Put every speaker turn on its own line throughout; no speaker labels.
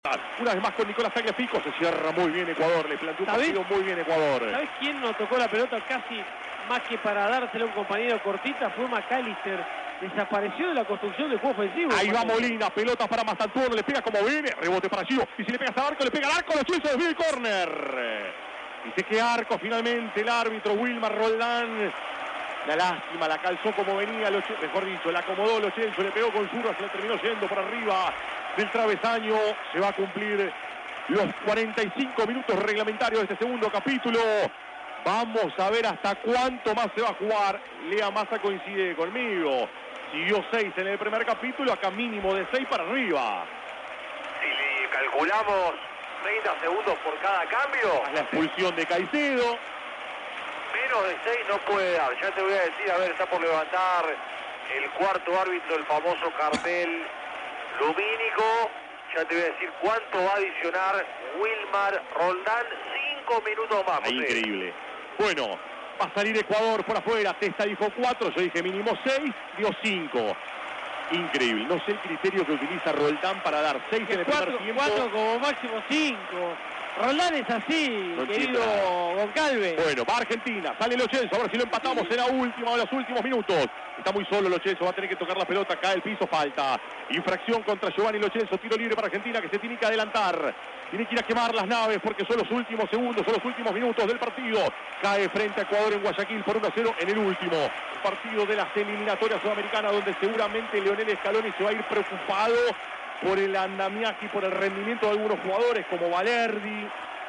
Una vez más con Nicolás Tagliafico, se cierra muy bien Ecuador, le planteó un partido muy bien Ecuador.
¿Sabes quién no tocó la pelota casi más que para dársela a un compañero cortita? Fue McAllister. Desapareció de la construcción del juego ofensivo.
Ahí va Molina, pelota para Mastantuono, le pega como viene, rebote para Gio, y si le pegas al arco, le pega al arco, lo chuzo, desvía el córner. Dice que arco finalmente el árbitro Wilmar Roldán. La lástima, la calzó como venía, mejor dicho, la acomodó Lo Celso, le pegó con zurda, se le terminó yendo por arriba del travesaño. Se va a cumplir los 45 minutos reglamentarios de este segundo capítulo. Vamos a ver hasta cuánto más se va a jugar. Lea Massa coincide conmigo. Siguió 6 en el primer capítulo, acá mínimo de 6 para arriba.
Si calculamos 30 segundos por cada cambio,
La expulsión de Caicedo.
Menos de 6 no puede dar. Ya te voy a decir, a ver, está por levantar el cuarto árbitro, el famoso cartel lumínico. Ya te voy a decir cuánto va a adicionar Wilmar Roldán. 5 minutos más.
Increíble. Bueno, va a salir Ecuador por afuera. Testa dijo 4, yo dije mínimo 6, dio 5. Increíble. No sé el criterio que utiliza Roldán para dar 6 en el primer tiempo.
4 como máximo 5. Roldán es así, no, querido Goncalves.
Bueno, va Argentina, sale Lo Celso, a ver si lo empatamos en los últimos minutos. Está muy solo Lo Celso, va a tener que tocar la pelota, cae el piso, falta. Infracción contra Giovanni Lo Celso, tiro libre para Argentina que se tiene que adelantar. Tiene que ir a quemar las naves porque son los últimos segundos, son los últimos minutos del partido. Cae frente a Ecuador en Guayaquil por 1-0 en el último partido de las eliminatorias sudamericanas, donde seguramente Leonel Scaloni se va a ir preocupado por el andamiaje y por el rendimiento de algunos jugadores como Valerdi,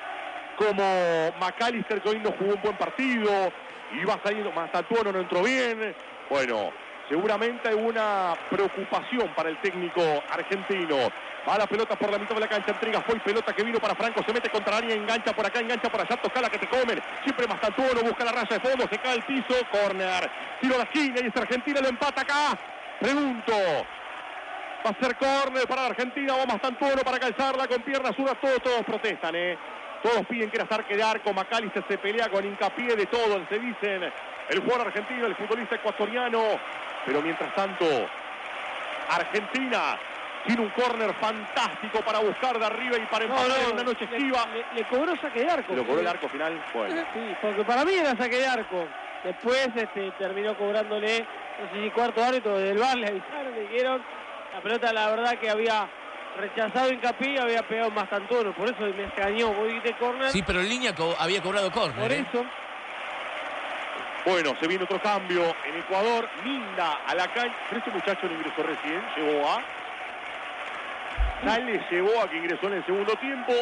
como McAllister, que hoy no jugó un buen partido, y va saliendo, Mastantuono no entró bien. Bueno, seguramente hay una preocupación para el técnico argentino. Va la pelota por la mitad de la cancha, entrega, fue pelota que vino para Franco, se mete contra la línea, engancha por acá, engancha por allá, toca la que te comen. Siempre Mastantuono busca la raya de fondo, se cae el piso, córner, tiro a la esquina y es Argentina, lo empata acá. Pregunto, va a ser córner para Argentina, va Mastantuono para calzarla con piernas zurdas, todos protestan, Todos piden que era saque de arco, McAllister se pelea con hincapié de todo, se dicen el jugador argentino, el futbolista ecuatoriano, pero mientras tanto, Argentina tiene un córner fantástico para buscar de arriba y para empatar en una noche esquiva.
Le cobró saque de arco.
¿Le cobró el arco final? Bueno.
Sí, porque para mí era saque de arco. Después terminó cobrándole, no sé si cuarto árbitro del VAR, le avisaron, le dijeron, la pelota la verdad que había rechazado hincapié y había pegado Mastantuono, por eso me extrañó, voy de córner.
Sí, pero en línea había cobrado córner.
Por eso.
Bueno, se viene otro cambio en Ecuador. Minda a la cancha. Pero este muchacho no ingresó recién. Llevó a... Sale, llevó a que ingresó en el segundo tiempo.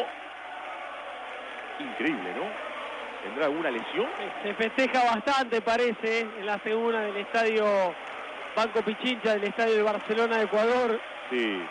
Increíble, ¿no? ¿Tendrá alguna lesión?
Se festeja bastante, parece, en la segunda del estadio Banco Pichincha, del estadio de Barcelona de Ecuador.
Sí.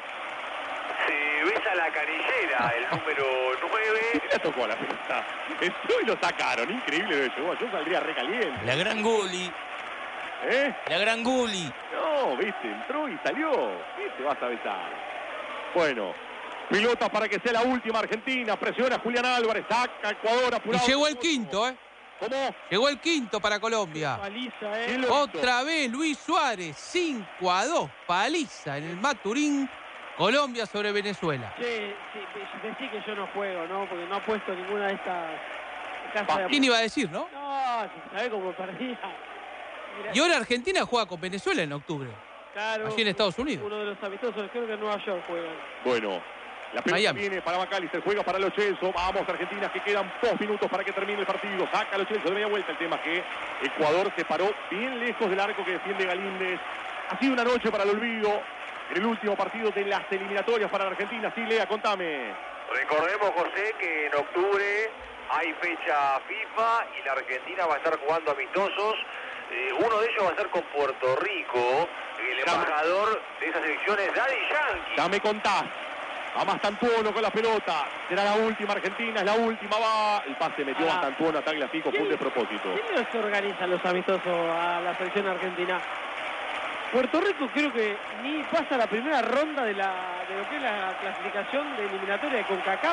Se besa la canillera, el número 9.
¿Qué le tocó a la pelota? Esto y lo sacaron. Increíble lo que llegó. Yo saldría recaliente.
La gran Gulli. La gran Gulli.
No, viste, entró y salió. ¿Qué te vas a besar? Bueno, pelota para que sea la última Argentina. Presiona Julián Álvarez, saca Ecuador apurado.
Y llegó el quinto,
¿Cómo?
Llegó el quinto para Colombia.
Paliza,
Otra vez Luis Suárez, 5-2, paliza en el Maturín. Colombia sobre Venezuela.
Sí, decí que yo no juego, ¿no? Porque no ha puesto ninguna de estas casas.
¿Quién iba a decir, no?
No, si sabe cómo perdía.
Y ahora Argentina juega con Venezuela en octubre.
Claro.
Allí en Estados Unidos.
Uno de los amistosos, creo que en Nueva York juegan.
Bueno, la pelota viene para McAllister, juega para Lo Celso. Vamos, Argentina, que quedan 2 minutos para que termine el partido. Saca Lo Celso de media vuelta. El tema que Ecuador se paró bien lejos del arco que defiende Galíndez. Ha sido una noche para el olvido. En el último partido de las eliminatorias para la Argentina. Sí, Lea, contame.
Recordemos, José, que en octubre hay fecha FIFA y la Argentina va a estar jugando amistosos. Uno de ellos va a ser con Puerto Rico. El embajador de esas elecciones, Daddy Yankee.
Ya me contás. Va Mastantuono con la pelota. Será la última Argentina, es la última. Va. El pase metió Mastantuono a Tagliafico, fue un despropósito.
¿Quién los organiza los amistosos a la selección argentina? Puerto Rico creo que ni pasa la primera ronda de lo que es la clasificación de eliminatoria de CONCACAF.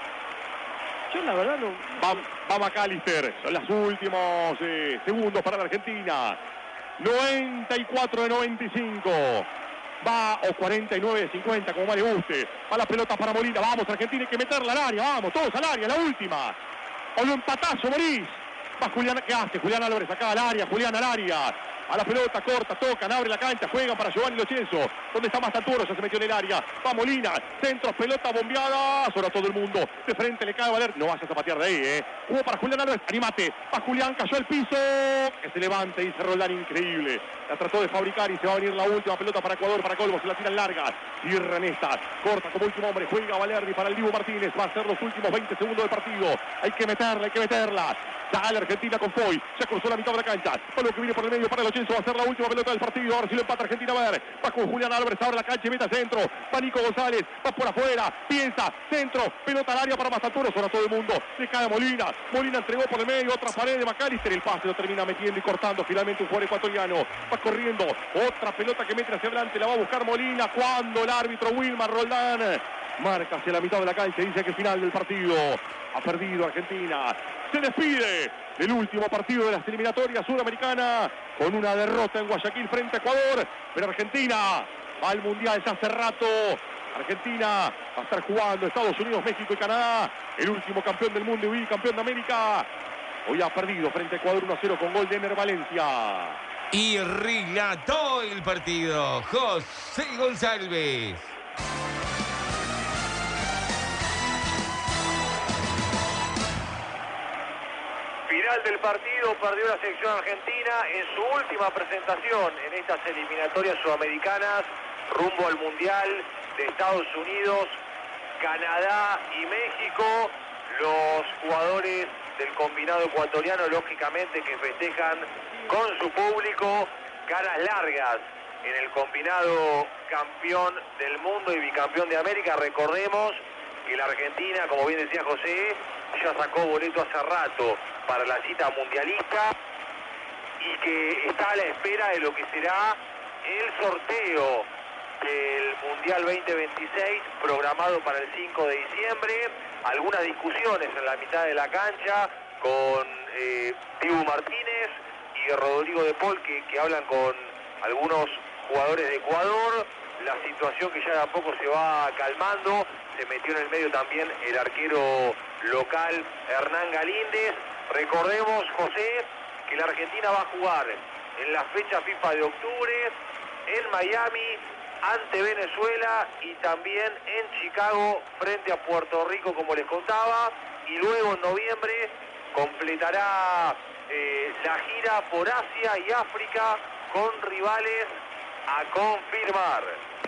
Yo la verdad no...
Va McAllister, son los últimos segundos para la Argentina. 94 de 95. Va, o 49-50, como más le guste. Va la pelota para Molina. Vamos, Argentina, hay que meterla al área. Vamos, todos al área, la última. O lo empatazo, Morís. Va Julián, ¿qué hace? Julián Álvarez acá al área, Julián al área. A la pelota, corta, tocan, abre la cancha, juegan para Giovanni Lo Celso. ¿Dónde está Mastalturo? Ya se metió en el área. Va Molina, centro, pelota bombeada. Sobre todo el mundo. De frente le cae a Valer. No vayas a patear de ahí, Hubo para Julián Álvarez, animate. Va Julián, cayó al piso. Que se levante, dice Roldán, increíble. La trató de fabricar y se va a venir la última pelota para Ecuador, para Colmo. Se la tiran larga. Cierra en esta. Corta como último hombre. Juega Valerdi para el Dibu Martínez. Va a ser los últimos 20 segundos del partido. Hay que meterla, hay que meterla. Sale Argentina con Foy. Ya cruzó la mitad de la cancha. Palo que viene por el medio para Lo Celso. Va a ser la última pelota del partido. Ahora sí lo empata Argentina. A ver. Va con Julián Álvarez. Abre la cancha y mete al centro. Va Nico González. Va por afuera. Piensa. Centro. Pelota al área para Mastalturo. Sobre todo el mundo. Le cae a Molina. Molina entregó por el medio. Otra pared de McAllister. El pase lo termina metiendo y cortando. Finalmente un jugador ecuatoriano. Va corriendo. Otra pelota que mete hacia adelante. La va a buscar Molina. Cuando el árbitro Wilmar Roldán marca hacia la mitad de la cancha y dice que es final del partido. Ha perdido Argentina. Se despide del último partido de las eliminatorias sudamericanas con una derrota en Guayaquil frente a Ecuador. Pero Argentina va al Mundial ya hace rato. Argentina va a estar jugando Estados Unidos, México y Canadá. El último campeón del mundo y campeón de América. Hoy ha perdido frente a Ecuador 1-0 con gol de Ener Valencia.
Y relató el partido José González.
Final del partido, perdió la selección argentina en su última presentación en estas eliminatorias sudamericanas rumbo al Mundial de Estados Unidos, Canadá y México. Los jugadores del combinado ecuatoriano, lógicamente, que festejan con su público, caras largas en el combinado campeón del mundo y bicampeón de América. Recordemos que la Argentina, como bien decía José, ya sacó boleto hace rato para la cita mundialista y que está a la espera de lo que será el sorteo del Mundial 2026 programado para el 5 de diciembre. Algunas discusiones en la mitad de la cancha con Dibu Martínez y Rodrigo de Paul que hablan con algunos jugadores de Ecuador. La situación que ya de a poco se va calmando. Se metió en el medio también el arquero local Hernán Galíndez. Recordemos, José, que la Argentina va a jugar en la fecha FIFA de octubre en Miami ante Venezuela y también en Chicago frente a Puerto Rico, como les contaba, y luego en noviembre completará la gira por Asia y África con rivales a confirmar.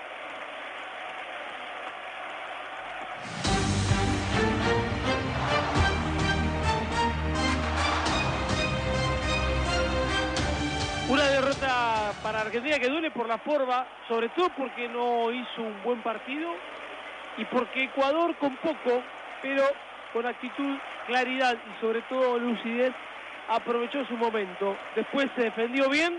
Una derrota para Argentina que duele por la forma, sobre todo porque no hizo un buen partido y porque Ecuador con poco, pero con actitud, claridad y sobre todo lucidez, aprovechó su momento. Después se defendió bien,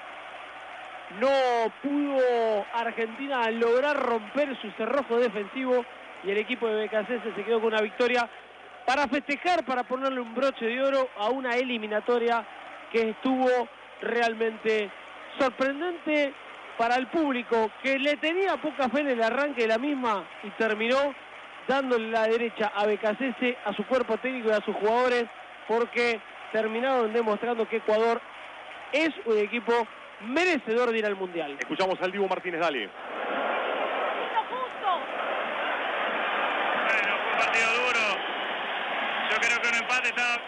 no pudo Argentina lograr romper su cerrojo defensivo y el equipo de BKC se quedó con una victoria para festejar, para ponerle un broche de oro a una eliminatoria que estuvo realmente sorprendente para el público, que le tenía poca fe en el arranque de la misma y terminó dándole la derecha a BKC, a su cuerpo técnico y a sus jugadores, porque terminaron demostrando que Ecuador es un equipo merecedor de ir al Mundial.
Escuchamos al Dibu Martínez, dale.
Bueno, fue un partido duro. Yo creo que un empate está...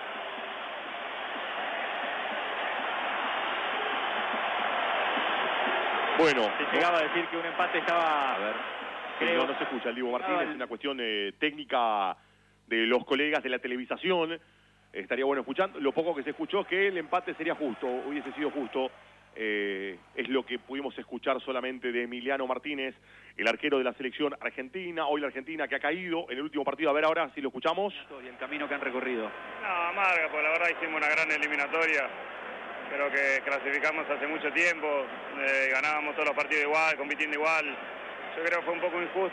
Bueno,
se llegaba a decir que un empate estaba...
A ver, creo... no se escucha el Dibu Martínez, es una cuestión técnica de los colegas de la televisación. Estaría bueno escuchando. Lo poco que se escuchó es que el empate sería justo, hubiese sido justo. Es lo que pudimos escuchar solamente de Emiliano Martínez, el arquero de la selección argentina. Hoy la Argentina que ha caído en el último partido. A ver ahora si lo escuchamos.
Y el camino que han recorrido.
No, amarga, pues la verdad hicimos una gran eliminatoria. Creo que clasificamos hace mucho tiempo, ganábamos todos los partidos igual, compitiendo igual. Yo creo que fue un poco injusto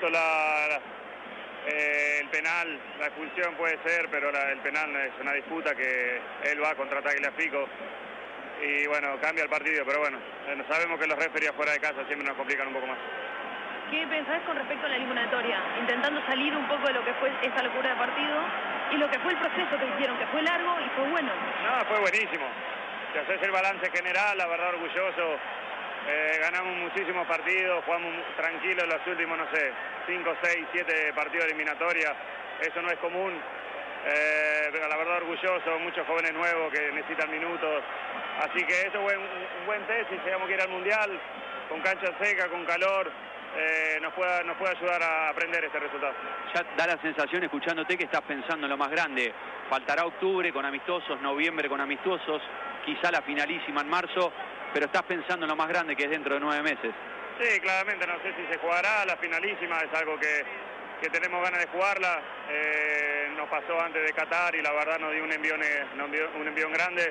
el penal, la expulsión puede ser, pero el penal es una disputa que él va contra Tagliafico. y bueno, cambia el partido, pero bueno, sabemos que los referees fuera de casa siempre nos complican un poco más.
¿Qué pensás con respecto a la eliminatoria? Intentando salir un poco de lo que fue esa locura de partido y lo que fue el proceso que hicieron, que fue largo y fue bueno.
No, fue buenísimo. Si haces el balance general, la verdad orgulloso. Ganamos muchísimos partidos, jugamos tranquilos los últimos, no sé, 5, 6, 7 partidos de eliminatoria. Eso no es común. Pero la verdad orgulloso, muchos jóvenes nuevos que necesitan minutos. Así que eso fue un buen test y llegamos a ir al Mundial con cancha seca, con calor. Nos puede ayudar a aprender este resultado.
Ya da la sensación, escuchándote, que estás pensando en lo más grande. Faltará octubre con amistosos, noviembre con amistosos, quizá la finalísima en marzo, pero estás pensando en lo más grande, que es dentro de 9 meses.
Sí, claramente, no sé si se jugará la finalísima, es algo que tenemos ganas de jugarla. Nos pasó antes de Qatar y la verdad nos dio un envión grande.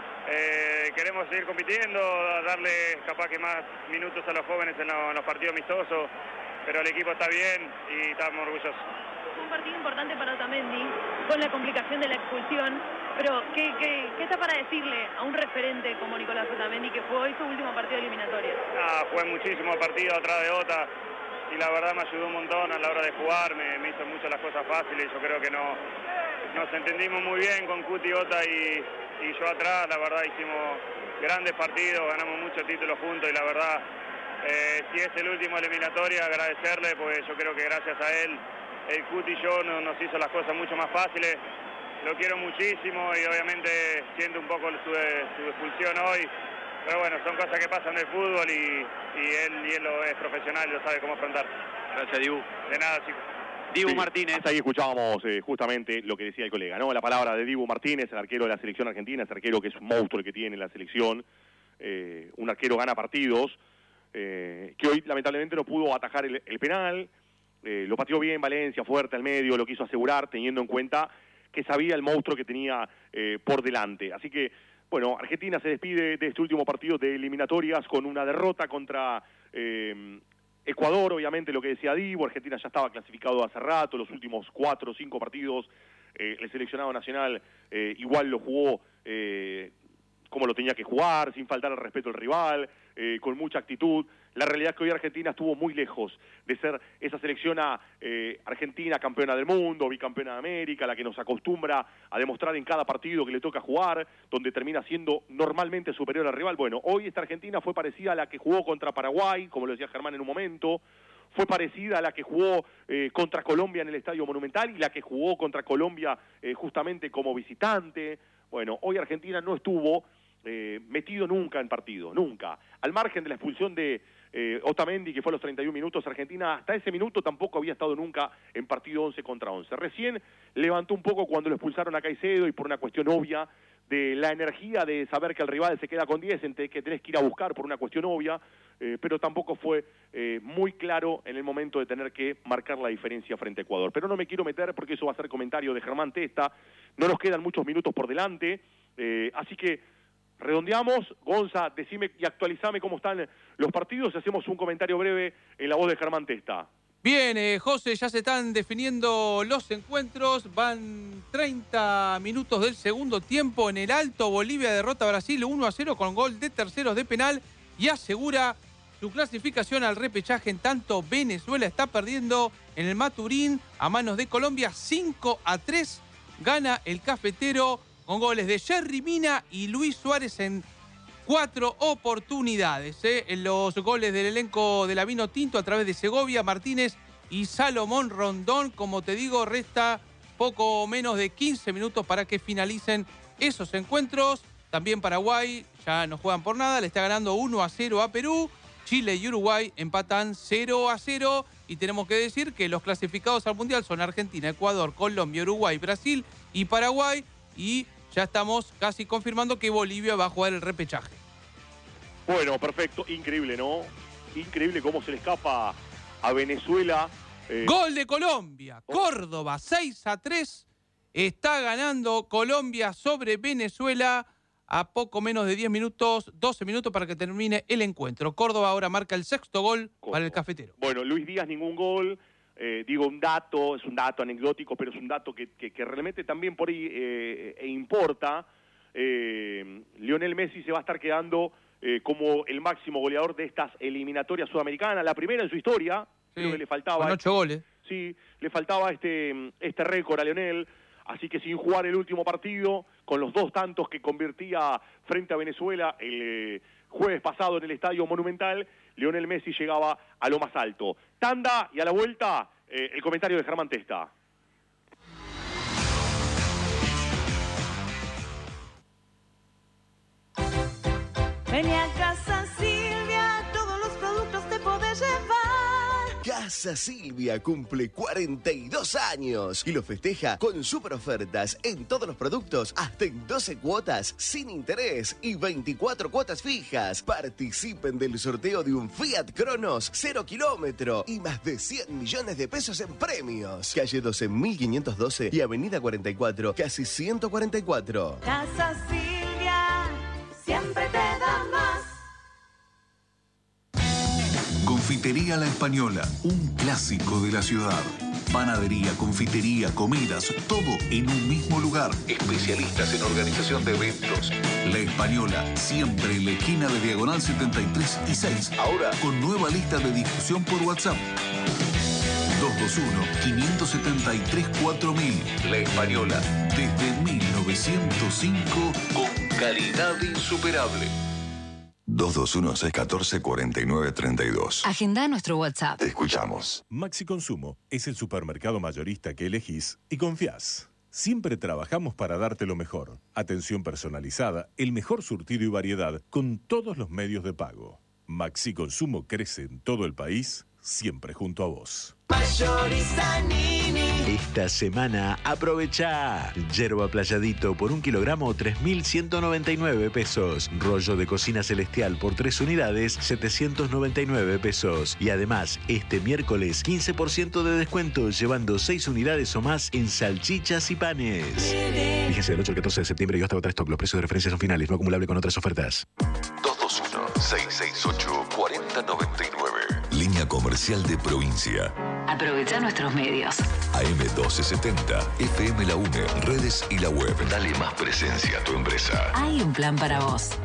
Queremos seguir compitiendo, darle capaz que más minutos a los jóvenes en los partidos amistosos, pero el equipo está bien y estamos orgullosos.
Un partido importante para Otamendi, con la complicación de la expulsión, pero ¿qué está para decirle a un referente como Nicolás Otamendi, que fue hoy su último partido eliminatorio?
Jugué muchísimos partidos atrás de Ota y la verdad me ayudó un montón a la hora de jugar, me hizo mucho las cosas fáciles. Yo creo que nos entendimos muy bien con Cuti, Ota y yo atrás. La verdad hicimos grandes partidos, ganamos muchos títulos juntos y la verdad, si es el último eliminatoria, agradecerle, porque yo creo que gracias a él, el Cuti y yo nos hizo las cosas mucho más fáciles. Lo quiero muchísimo y obviamente siento un poco su expulsión hoy, pero bueno, son cosas que pasan del fútbol y él lo es profesional y lo sabe cómo afrontar.
Gracias, Dibu.
De nada, chicos.
Dibu Martínez. Hasta ahí escuchábamos justamente lo que decía el colega, ¿no? La palabra de Dibu Martínez, el arquero de la selección argentina, ese arquero que es un monstruo el que tiene la selección, un arquero gana partidos, que hoy lamentablemente no pudo atajar el penal, lo pateó bien Valencia, fuerte al medio, lo quiso asegurar teniendo en cuenta que sabía el monstruo que tenía por delante. Así que, bueno, Argentina se despide de este último partido de eliminatorias con una derrota contra Ecuador, obviamente, lo que decía Dibu. Argentina ya estaba clasificado hace rato, los últimos 4 o 5 partidos. El seleccionado nacional igual lo jugó como lo tenía que jugar, sin faltar al respeto al rival, con mucha actitud. La realidad es que hoy Argentina estuvo muy lejos de ser esa selección argentina campeona del mundo, bicampeona de América, la que nos acostumbra a demostrar en cada partido que le toca jugar, donde termina siendo normalmente superior al rival. Bueno, hoy esta Argentina fue parecida a la que jugó contra Paraguay, como lo decía Germán en un momento, fue parecida a la que jugó contra Colombia en el Estadio Monumental y la que jugó contra Colombia justamente como visitante. Bueno, hoy Argentina no estuvo metido nunca en partido, nunca. Al margen de la expulsión de Otamendi, que fue a los 31 minutos, Argentina hasta ese minuto tampoco había estado nunca en partido 11 contra 11. Recién levantó un poco cuando lo expulsaron a Caicedo y por una cuestión obvia de la energía de saber que el rival se queda con 10, que tenés que ir a buscar por una cuestión obvia, pero tampoco fue muy claro en el momento de tener que marcar la diferencia frente a Ecuador. Pero no me quiero meter porque eso va a ser comentario de Germán Testa, no nos quedan muchos minutos por delante, así que redondeamos. Gonza, decime y actualizame cómo están los partidos y hacemos un comentario breve en la voz de Germán Testa.
Bien, José, ya se están definiendo los encuentros, van 30 minutos del segundo tiempo. En el Alto, Bolivia derrota a Brasil 1-0 con gol de terceros de penal y asegura su clasificación al repechaje. En tanto, Venezuela está perdiendo en el Maturín a manos de Colombia 5-3. Gana el cafetero con goles de Jerry Mina y Luis Suárez en 4 oportunidades. En los goles del elenco de la Vino Tinto a través de Segovia, Martínez y Salomón Rondón. Como te digo, resta poco menos de 15 minutos para que finalicen esos encuentros. También Paraguay ya no juegan por nada, le está ganando 1-0 a Perú. Chile y Uruguay empatan 0-0. Y tenemos que decir que los clasificados al Mundial son Argentina, Ecuador, Colombia, Uruguay, Brasil y Paraguay. Y ya estamos casi confirmando que Bolivia va a jugar el repechaje.
Bueno, perfecto. Increíble, ¿no? Increíble cómo se le escapa a Venezuela.
Gol de Colombia. Córdoba, 6-3. Está ganando Colombia sobre Venezuela a poco menos de 10 minutos, 12 minutos para que termine el encuentro. Córdoba ahora marca el 6º gol para el cafetero.
Bueno, Luis Díaz ningún gol. Digo, un dato, es un dato anecdótico, pero es un dato que realmente también por ahí importa. Lionel Messi se va a estar quedando como el máximo goleador de estas eliminatorias sudamericanas, la primera en su historia.
Sí,
creo que le faltaba
con 8 goles.
Sí, le faltaba este récord a Lionel, así que sin jugar el último partido, con los 2 tantos que convertía frente a Venezuela el jueves pasado en el Estadio Monumental, Lionel Messi llegaba a lo más alto. Tanda, y a la vuelta, el comentario de Germán Testa.
Ven a Casa Silvia, todos los productos te podés llevar.
Casa Silvia cumple 42 años y lo festeja con super ofertas en todos los productos, hasta en 12 cuotas sin interés y 24 cuotas fijas. Participen del sorteo de un Fiat Cronos 0 kilómetro y más de 100 millones de pesos en premios. Calle 12.512 y Avenida 44, casi 144.
Casa Silvia, siempre te da más.
Confitería La Española, un clásico de la ciudad. Panadería, confitería, comidas, todo en un mismo lugar. Especialistas en organización de eventos. La Española, siempre en la esquina de Diagonal 73 y 6. Ahora con nueva lista de difusión por WhatsApp. 221-573-4000. La Española, desde 1905, con calidad insuperable.
221-614-4932.
Agenda nuestro WhatsApp.
Te escuchamos.
Maxi Consumo es el supermercado mayorista que elegís y confías. Siempre trabajamos para darte lo mejor. Atención personalizada, el mejor surtido y variedad con todos los medios de pago. Maxi Consumo crece en todo el país, siempre junto a vos.
Mayorista Nini. Esta semana aprovecha yerba playadito por 1 kilogramo 3.199 pesos. Rollo de cocina celestial por 3 unidades 799 pesos. Y además este miércoles 15% de descuento llevando 6 unidades o más en salchichas y panes. Fíjense del 8 al 14 de septiembre y hasta otra stock. Los precios de referencia son finales, no acumulable con otras ofertas.
221-668-4099. Línea comercial de provincia.
Aprovecha nuestros medios.
AM1270, FM La UNE, redes y la web. Dale más presencia a tu empresa.
Hay un plan para vos.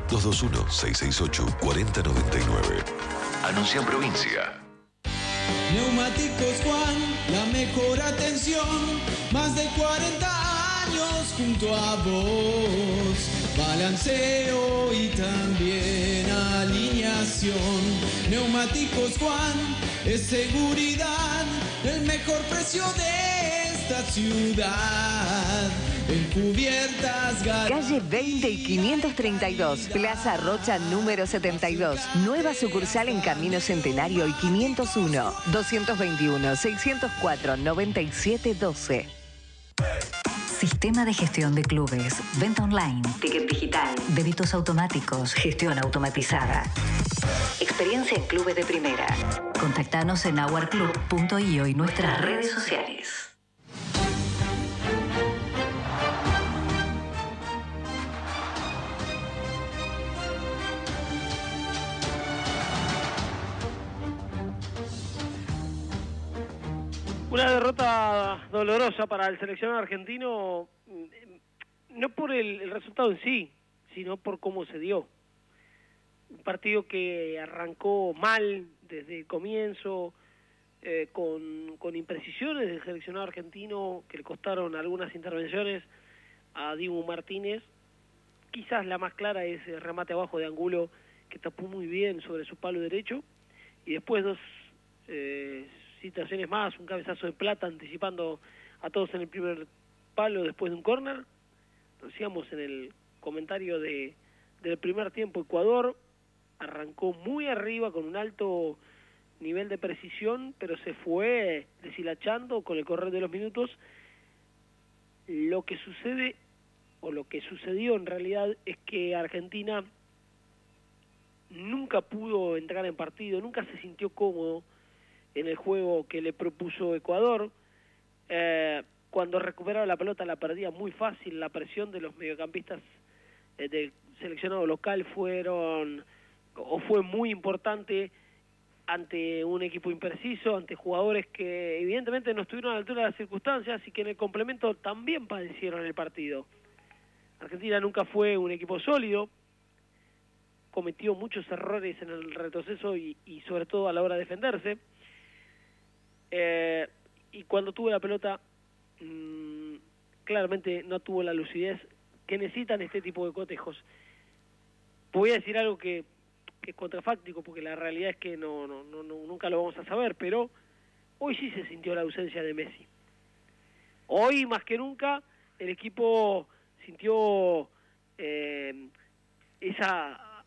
221-668-4099. Anuncia en provincia.
Neumáticos Juan, la mejor atención. Más de 40 años junto a vos. Balanceo y también alineación. Neumáticos Juan es seguridad, el mejor precio de esta ciudad. En cubiertas
Calle 20 y 532, Plaza Rocha número 72. Nueva sucursal en Camino Centenario y 501. 221-604-9712.
Sistema de gestión de clubes, venta online, ticket digital, débitos automáticos, gestión automatizada. Experiencia en clubes de primera. Contactanos en hourclub.io y nuestras redes sociales.
Una derrota dolorosa para el seleccionado argentino, no por el resultado en sí, sino por cómo se dio. Un partido que arrancó mal desde el comienzo, con imprecisiones del seleccionado argentino que le costaron algunas intervenciones a Dibu Martínez. Quizás la más clara es el remate abajo de Angulo, que tapó muy bien sobre su palo derecho, y después dos situaciones más, un cabezazo de Plata anticipando a todos en el primer palo después de un córner. Decíamos en el comentario del primer tiempo, Ecuador arrancó muy arriba con un alto nivel de precisión, pero se fue deshilachando con el correr de los minutos. Lo que sucede, o lo que sucedió en realidad, es que Argentina nunca pudo entrar en partido, nunca se sintió cómodo en el juego que le propuso Ecuador. Cuando recuperaba la pelota la perdía muy fácil. La presión de los mediocampistas del seleccionado local fue muy importante ante un equipo impreciso, ante jugadores que evidentemente no estuvieron a la altura de las circunstancias y que en el complemento también padecieron el partido. Argentina nunca fue un equipo sólido, cometió muchos errores en el retroceso y sobre todo a la hora de defenderse. Y cuando tuvo la pelota, claramente no tuvo la lucidez que necesitan este tipo de cotejos. Voy a decir algo que es contrafáctico, porque la realidad es que nunca lo vamos a saber, pero hoy sí se sintió la ausencia de Messi. Hoy, más que nunca, el equipo sintió esa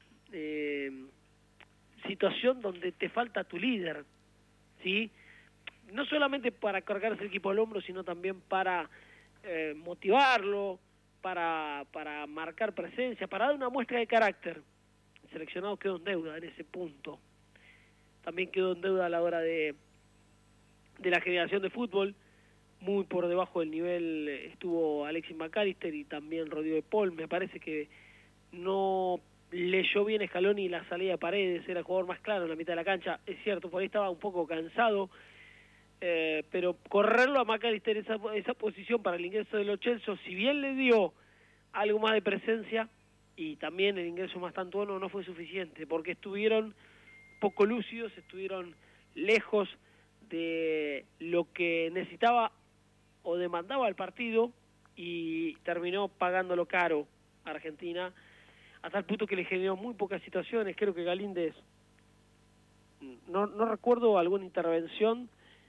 situación donde te falta tu líder, ¿sí? No solamente para cargarse el equipo al hombro, sino también para motivarlo, para marcar presencia, para dar una muestra de carácter. El seleccionado quedó en deuda en ese punto. También quedó en deuda a la hora de la generación de fútbol. Muy por debajo del nivel estuvo Alexis McAllister y también Rodrigo de Paul. Me parece que no leyó bien Scaloni la salida de Paredes, era el jugador más claro en la mitad de la cancha. Es cierto, por ahí estaba un poco cansado, pero correrlo a McAllister esa posición para el ingreso de Lo Celso, si bien le dio algo más de presencia y también el ingreso más tantuano, no fue suficiente, porque estuvieron poco lúcidos, estuvieron lejos de lo que necesitaba o demandaba el partido y terminó pagándolo caro a Argentina, hasta el punto que le generó muy pocas situaciones. Creo que Galíndez, no recuerdo alguna intervención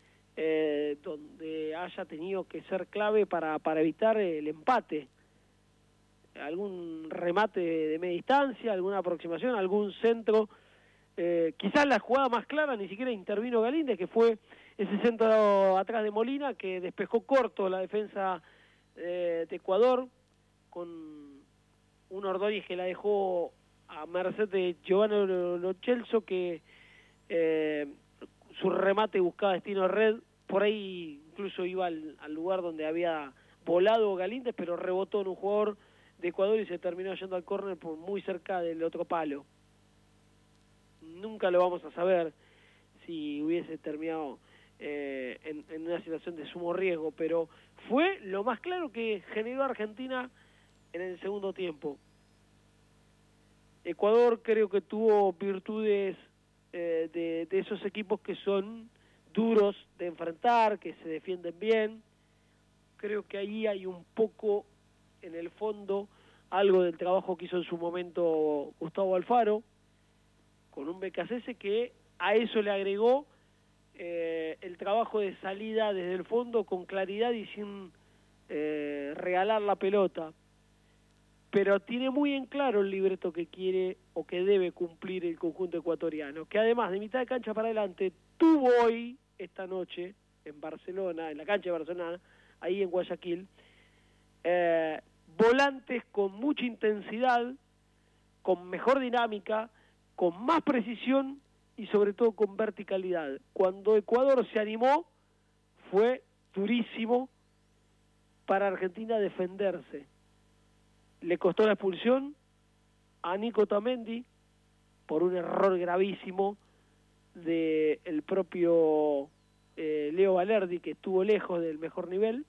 donde haya tenido que ser clave para evitar el empate. Algún remate de media distancia, alguna aproximación, algún centro. Quizás la jugada más clara ni siquiera intervino Galíndez, que fue ese centro atrás de Molina que despejó corto la defensa de Ecuador, con un Ordóñez que la dejó a merced de Giovanni Lo Celso, que su remate buscaba destino de red. Por ahí incluso iba al lugar donde había volado Galíndez, pero rebotó en un jugador de Ecuador y se terminó yendo al córner por muy cerca del otro palo. Nunca lo vamos a saber si hubiese terminado en una situación de sumo riesgo, pero fue lo más claro que generó Argentina en el segundo tiempo. Ecuador creo que tuvo virtudes de esos equipos que son duros de enfrentar, que se defienden bien. Creo que ahí hay un poco, en el fondo, algo del trabajo que hizo en su momento Gustavo Alfaro, con un BKC que a eso le agregó el trabajo de salida desde el fondo con claridad y sin regalar la pelota. Pero tiene muy en claro el libreto que quiere o que debe cumplir el conjunto ecuatoriano, que además de mitad de cancha para adelante tuvo hoy, esta noche, en Barcelona, en la cancha de Barcelona, ahí en Guayaquil, volantes con mucha intensidad, con mejor dinámica, con más precisión y sobre todo con verticalidad. Cuando Ecuador se animó, fue durísimo para Argentina defenderse. Le costó la expulsión a Nico Otamendi por un error gravísimo del propio Leo Valerdi, que estuvo lejos del mejor nivel.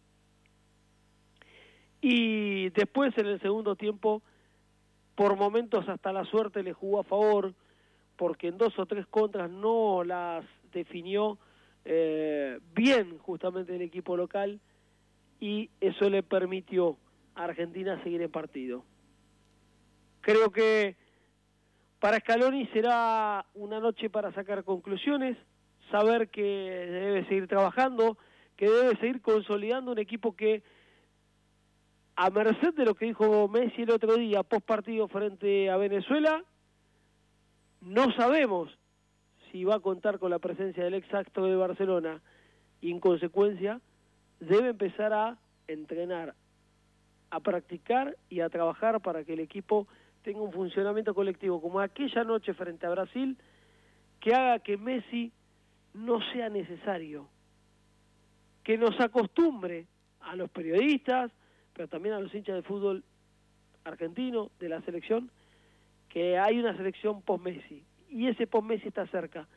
Y después, en el segundo tiempo, por momentos hasta la suerte le jugó a favor, porque en 2 o 3 contras no las definió bien justamente el equipo local, y eso le permitió a Argentina seguir en partido. Creo que para Scaloni será una noche para sacar conclusiones, saber que debe seguir trabajando, que debe seguir consolidando un equipo que, a merced de lo que dijo Messi el otro día, post partido frente a Venezuela, no sabemos si va a contar con la presencia del ex acto de Barcelona, y en consecuencia debe empezar a entrenar, a practicar y a trabajar para que el equipo tenga un funcionamiento colectivo como aquella noche frente a Brasil, que haga que Messi no sea necesario, que nos acostumbre a los periodistas, pero también a los hinchas de fútbol argentino, de la selección, que hay una selección post-Messi, y ese post-Messi está cerca.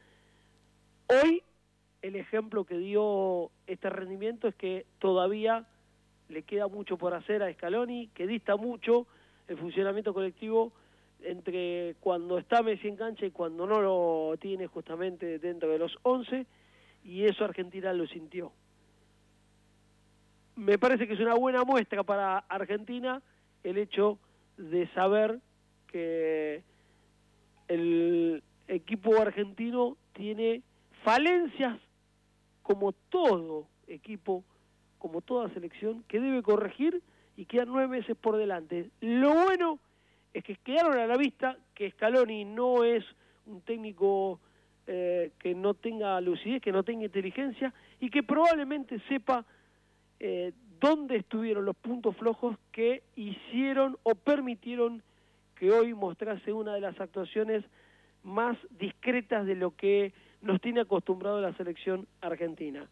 Hoy, el ejemplo que dio este rendimiento es que todavía le queda mucho por hacer a Scaloni, que dista mucho el funcionamiento colectivo entre cuando está Messi en cancha y cuando no lo tiene justamente dentro de los 11, y eso Argentina lo sintió. Me parece que es una buena muestra para Argentina el hecho de saber que el equipo argentino tiene falencias como todo equipo, como toda selección, que debe corregir y quedan 9 meses por delante. Lo bueno es que quedaron a la vista que Scaloni no es un técnico que no tenga lucidez, que no tenga inteligencia y que probablemente sepa dónde estuvieron los puntos flojos que hicieron o permitieron que hoy mostrase una de las actuaciones más discretas de lo que nos tiene acostumbrado la selección argentina.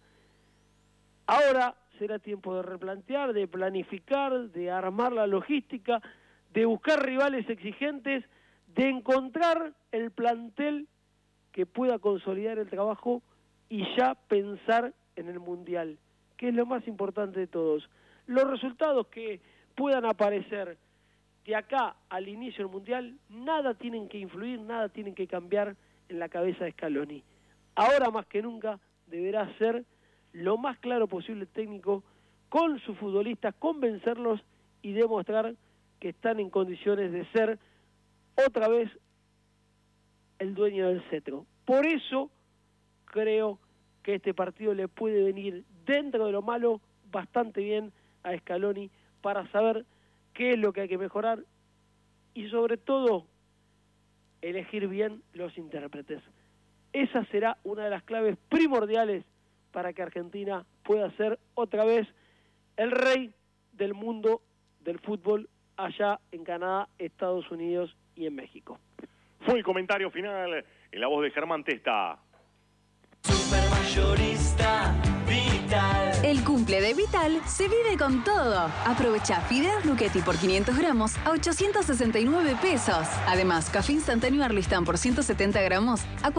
Ahora será tiempo de replantear, de planificar, de armar la logística, de buscar rivales exigentes, de encontrar el plantel que pueda consolidar el trabajo y ya pensar en el Mundial, que es lo más importante de todos. Los resultados que puedan aparecer de acá al inicio del Mundial, nada tienen que influir, nada tienen que cambiar en la cabeza de Scaloni. Ahora más que nunca deberá ser lo más claro posible el técnico con sus futbolistas, convencerlos y demostrar que están en condiciones de ser otra vez el dueño del cetro. Por eso creo que este partido le puede venir dentro de lo malo bastante bien a Scaloni para saber qué es lo que hay que mejorar y sobre todo elegir bien los intérpretes. Esa será una de las claves primordiales para que Argentina pueda ser otra vez el rey del mundo del fútbol allá en Canadá, Estados Unidos y en México.
Fue el comentario final en la voz de Germán Testa.
Supermayorista Vital.
El cumple de Vital se vive con todo. Aprovecha fideos Luchetti por 500 gramos a 869 pesos. Además, café instantáneo Arlistán por 170 gramos a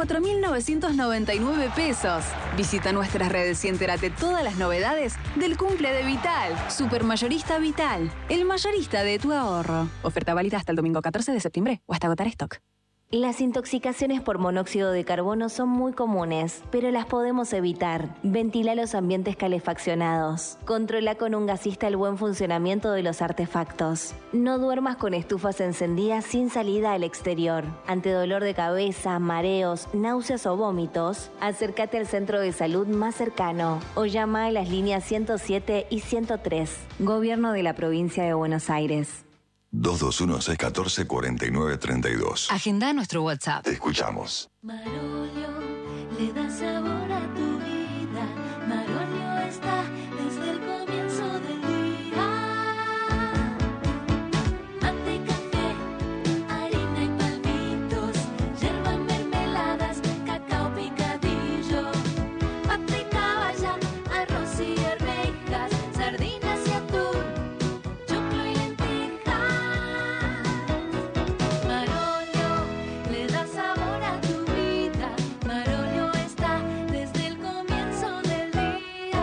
4.999 pesos. Visita nuestras redes y entérate todas las novedades del cumple de Vital. Supermayorista Vital, el mayorista de tu ahorro. Oferta válida hasta el domingo 14 de septiembre o hasta agotar stock.
Las intoxicaciones por monóxido de carbono son muy comunes, pero las podemos evitar. Ventila los ambientes calefaccionados. Controla con un gasista el buen funcionamiento de los artefactos. No duermas con estufas encendidas sin salida al exterior. Ante dolor de cabeza, mareos, náuseas o vómitos, acércate al centro de salud más cercano o llama a las líneas 107 y 103. Gobierno de la Provincia de Buenos Aires.
221-614-4932.
Agenda nuestro WhatsApp.
Te escuchamos.
Marolio le da sabor a tu vida. Marolio está desde el comienzo del día. Mate, café, harina y palmitos, yerba, mermeladas, cacao picadillo, pata y caballa, arroz y arvejas, sardinas y atún, choclo y lentejas. Marolio le da sabor a tu vida. Marolio está desde el comienzo del día.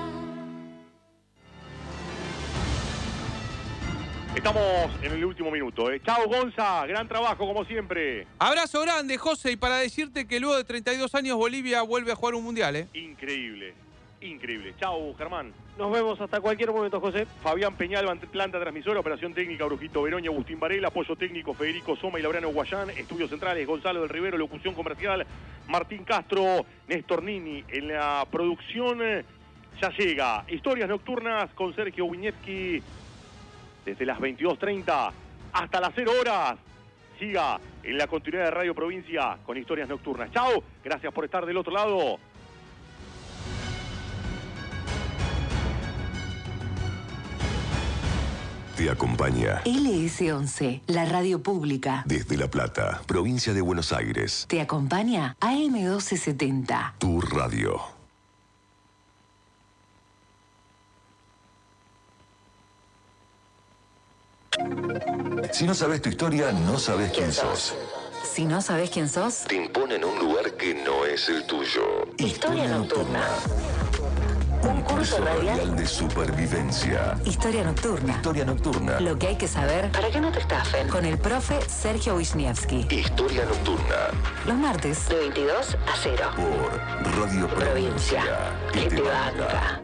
Estamos en el último minuto. Chao, Gonza. Gran trabajo, como siempre.
Abrazo grande, José, y para decirte que luego de 32 años Bolivia vuelve a jugar un mundial,
Increíble, increíble. Chao, Germán.
Nos vemos hasta cualquier momento, José.
Fabián Peñal, planta transmisora, operación técnica, Brujito Veroña, Agustín Varela, apoyo técnico, Federico Soma y Laureano Guayán, estudios centrales, Gonzalo del Rivero, locución comercial, Martín Castro, Néstor Nini. En la producción ya llega Historias Nocturnas con Sergio Wiñewski desde las 22:30 hasta las 0 horas. Siga en la continuidad de Radio Provincia con Historias Nocturnas. Chao, gracias por estar del otro lado.
Te acompaña
LS11, la radio pública.
desde La Plata, provincia de Buenos Aires.
Te acompaña AM1270.
Tu radio. Si no sabes tu historia, no sabes quién sos.
Si no sabes quién sos,
Te imponen un lugar que no es el tuyo.
Historia Nocturna.
Un Curso radial de supervivencia.
Historia nocturna.
Historia nocturna.
Lo que hay que saber para que no te estafen. Con el profe Sergio Wisniewski.
Historia nocturna.
Los martes de 22 a 0.
Por Radio Provincia.
Que te banca.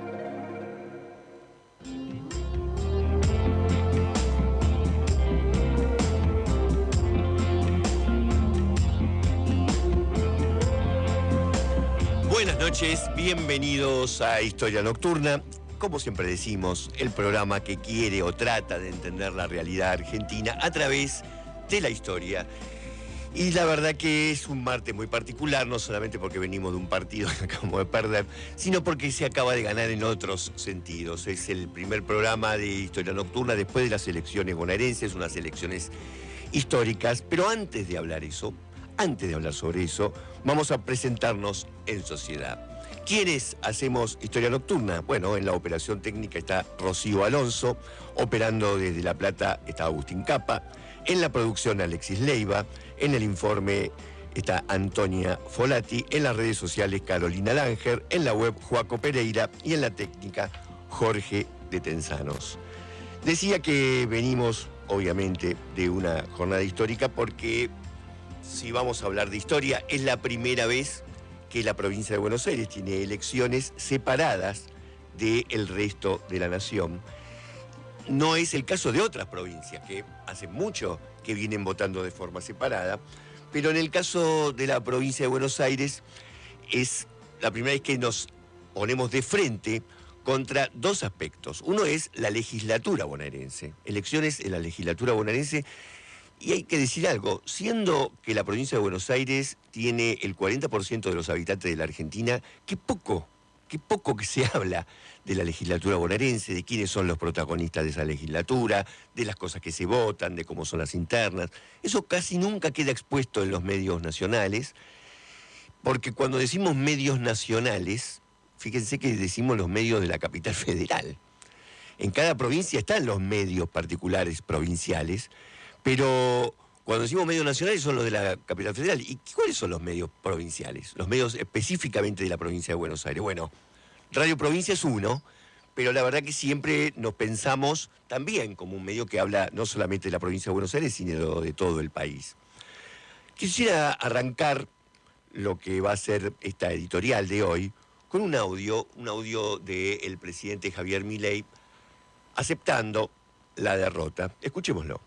Buenas noches, bienvenidos a Historia Nocturna. Como siempre decimos, el programa que quiere o trata de entender la realidad argentina a través de la historia. Y la verdad que es un martes muy particular, no solamente porque venimos de un partido que acabamos de perder, sino porque se acaba de ganar en otros sentidos. Es el primer programa de Historia Nocturna después de las elecciones bonaerenses, unas elecciones históricas. Pero antes de hablar sobre eso, vamos a presentarnos en sociedad. ¿Quiénes hacemos Historia Nocturna? Bueno, en la operación técnica está Rocío Alonso, operando desde La Plata está Agustín Capa, en la producción Alexis Leiva, en el informe está Antonia Folati, en las redes sociales Carolina Langer, en la web Joaco Pereira y en la técnica Jorge de Tenzanos. Decía que venimos, obviamente, de una jornada histórica porque si vamos a hablar de historia, es la primera vez que la provincia de Buenos Aires tiene elecciones separadas del resto de la nación. No es el caso de otras provincias, que hace mucho que vienen votando de forma separada, pero en el caso de la provincia de Buenos Aires es la primera vez que nos ponemos de frente contra dos aspectos. Uno es la legislatura bonaerense, elecciones en la legislatura bonaerense. Y hay que decir algo, siendo que la provincia de Buenos Aires tiene el 40% de los habitantes de la Argentina, qué poco que se habla de la legislatura bonaerense, de quiénes son los protagonistas de esa legislatura, de las cosas que se votan, de cómo son las internas. Eso casi nunca queda expuesto en los medios nacionales, porque cuando decimos medios nacionales, fíjense que decimos los medios de la capital federal. En cada provincia están los medios particulares provinciales, pero cuando decimos medios nacionales son los de la capital federal. ¿Y cuáles son los medios provinciales? Los medios específicamente de la provincia de Buenos Aires. Bueno, Radio Provincia es uno, pero la verdad que siempre nos pensamos también como un medio que habla no solamente de la provincia de Buenos Aires, sino de todo el país. Quisiera arrancar lo que va a ser esta editorial de hoy con un audio del presidente Javier Milei aceptando la derrota. Escuchémoslo.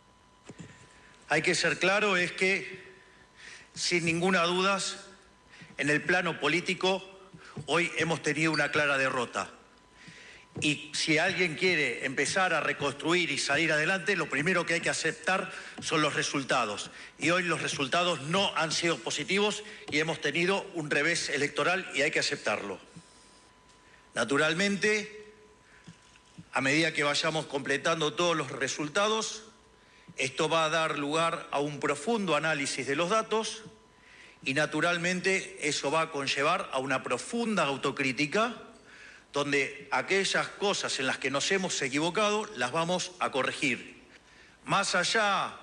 Hay que ser claro, es que, sin ninguna duda, en el plano político, hoy hemos tenido una clara derrota. Y si alguien quiere empezar a reconstruir y salir adelante, lo primero que hay que aceptar son los resultados. Y hoy los resultados no han sido positivos y hemos tenido un revés electoral y hay que aceptarlo. Naturalmente, a medida que vayamos completando todos los resultados, esto va a dar lugar a un profundo análisis de los datos y naturalmente eso va a conllevar a una profunda autocrítica donde aquellas cosas en las que nos hemos equivocado las vamos a corregir. Más allá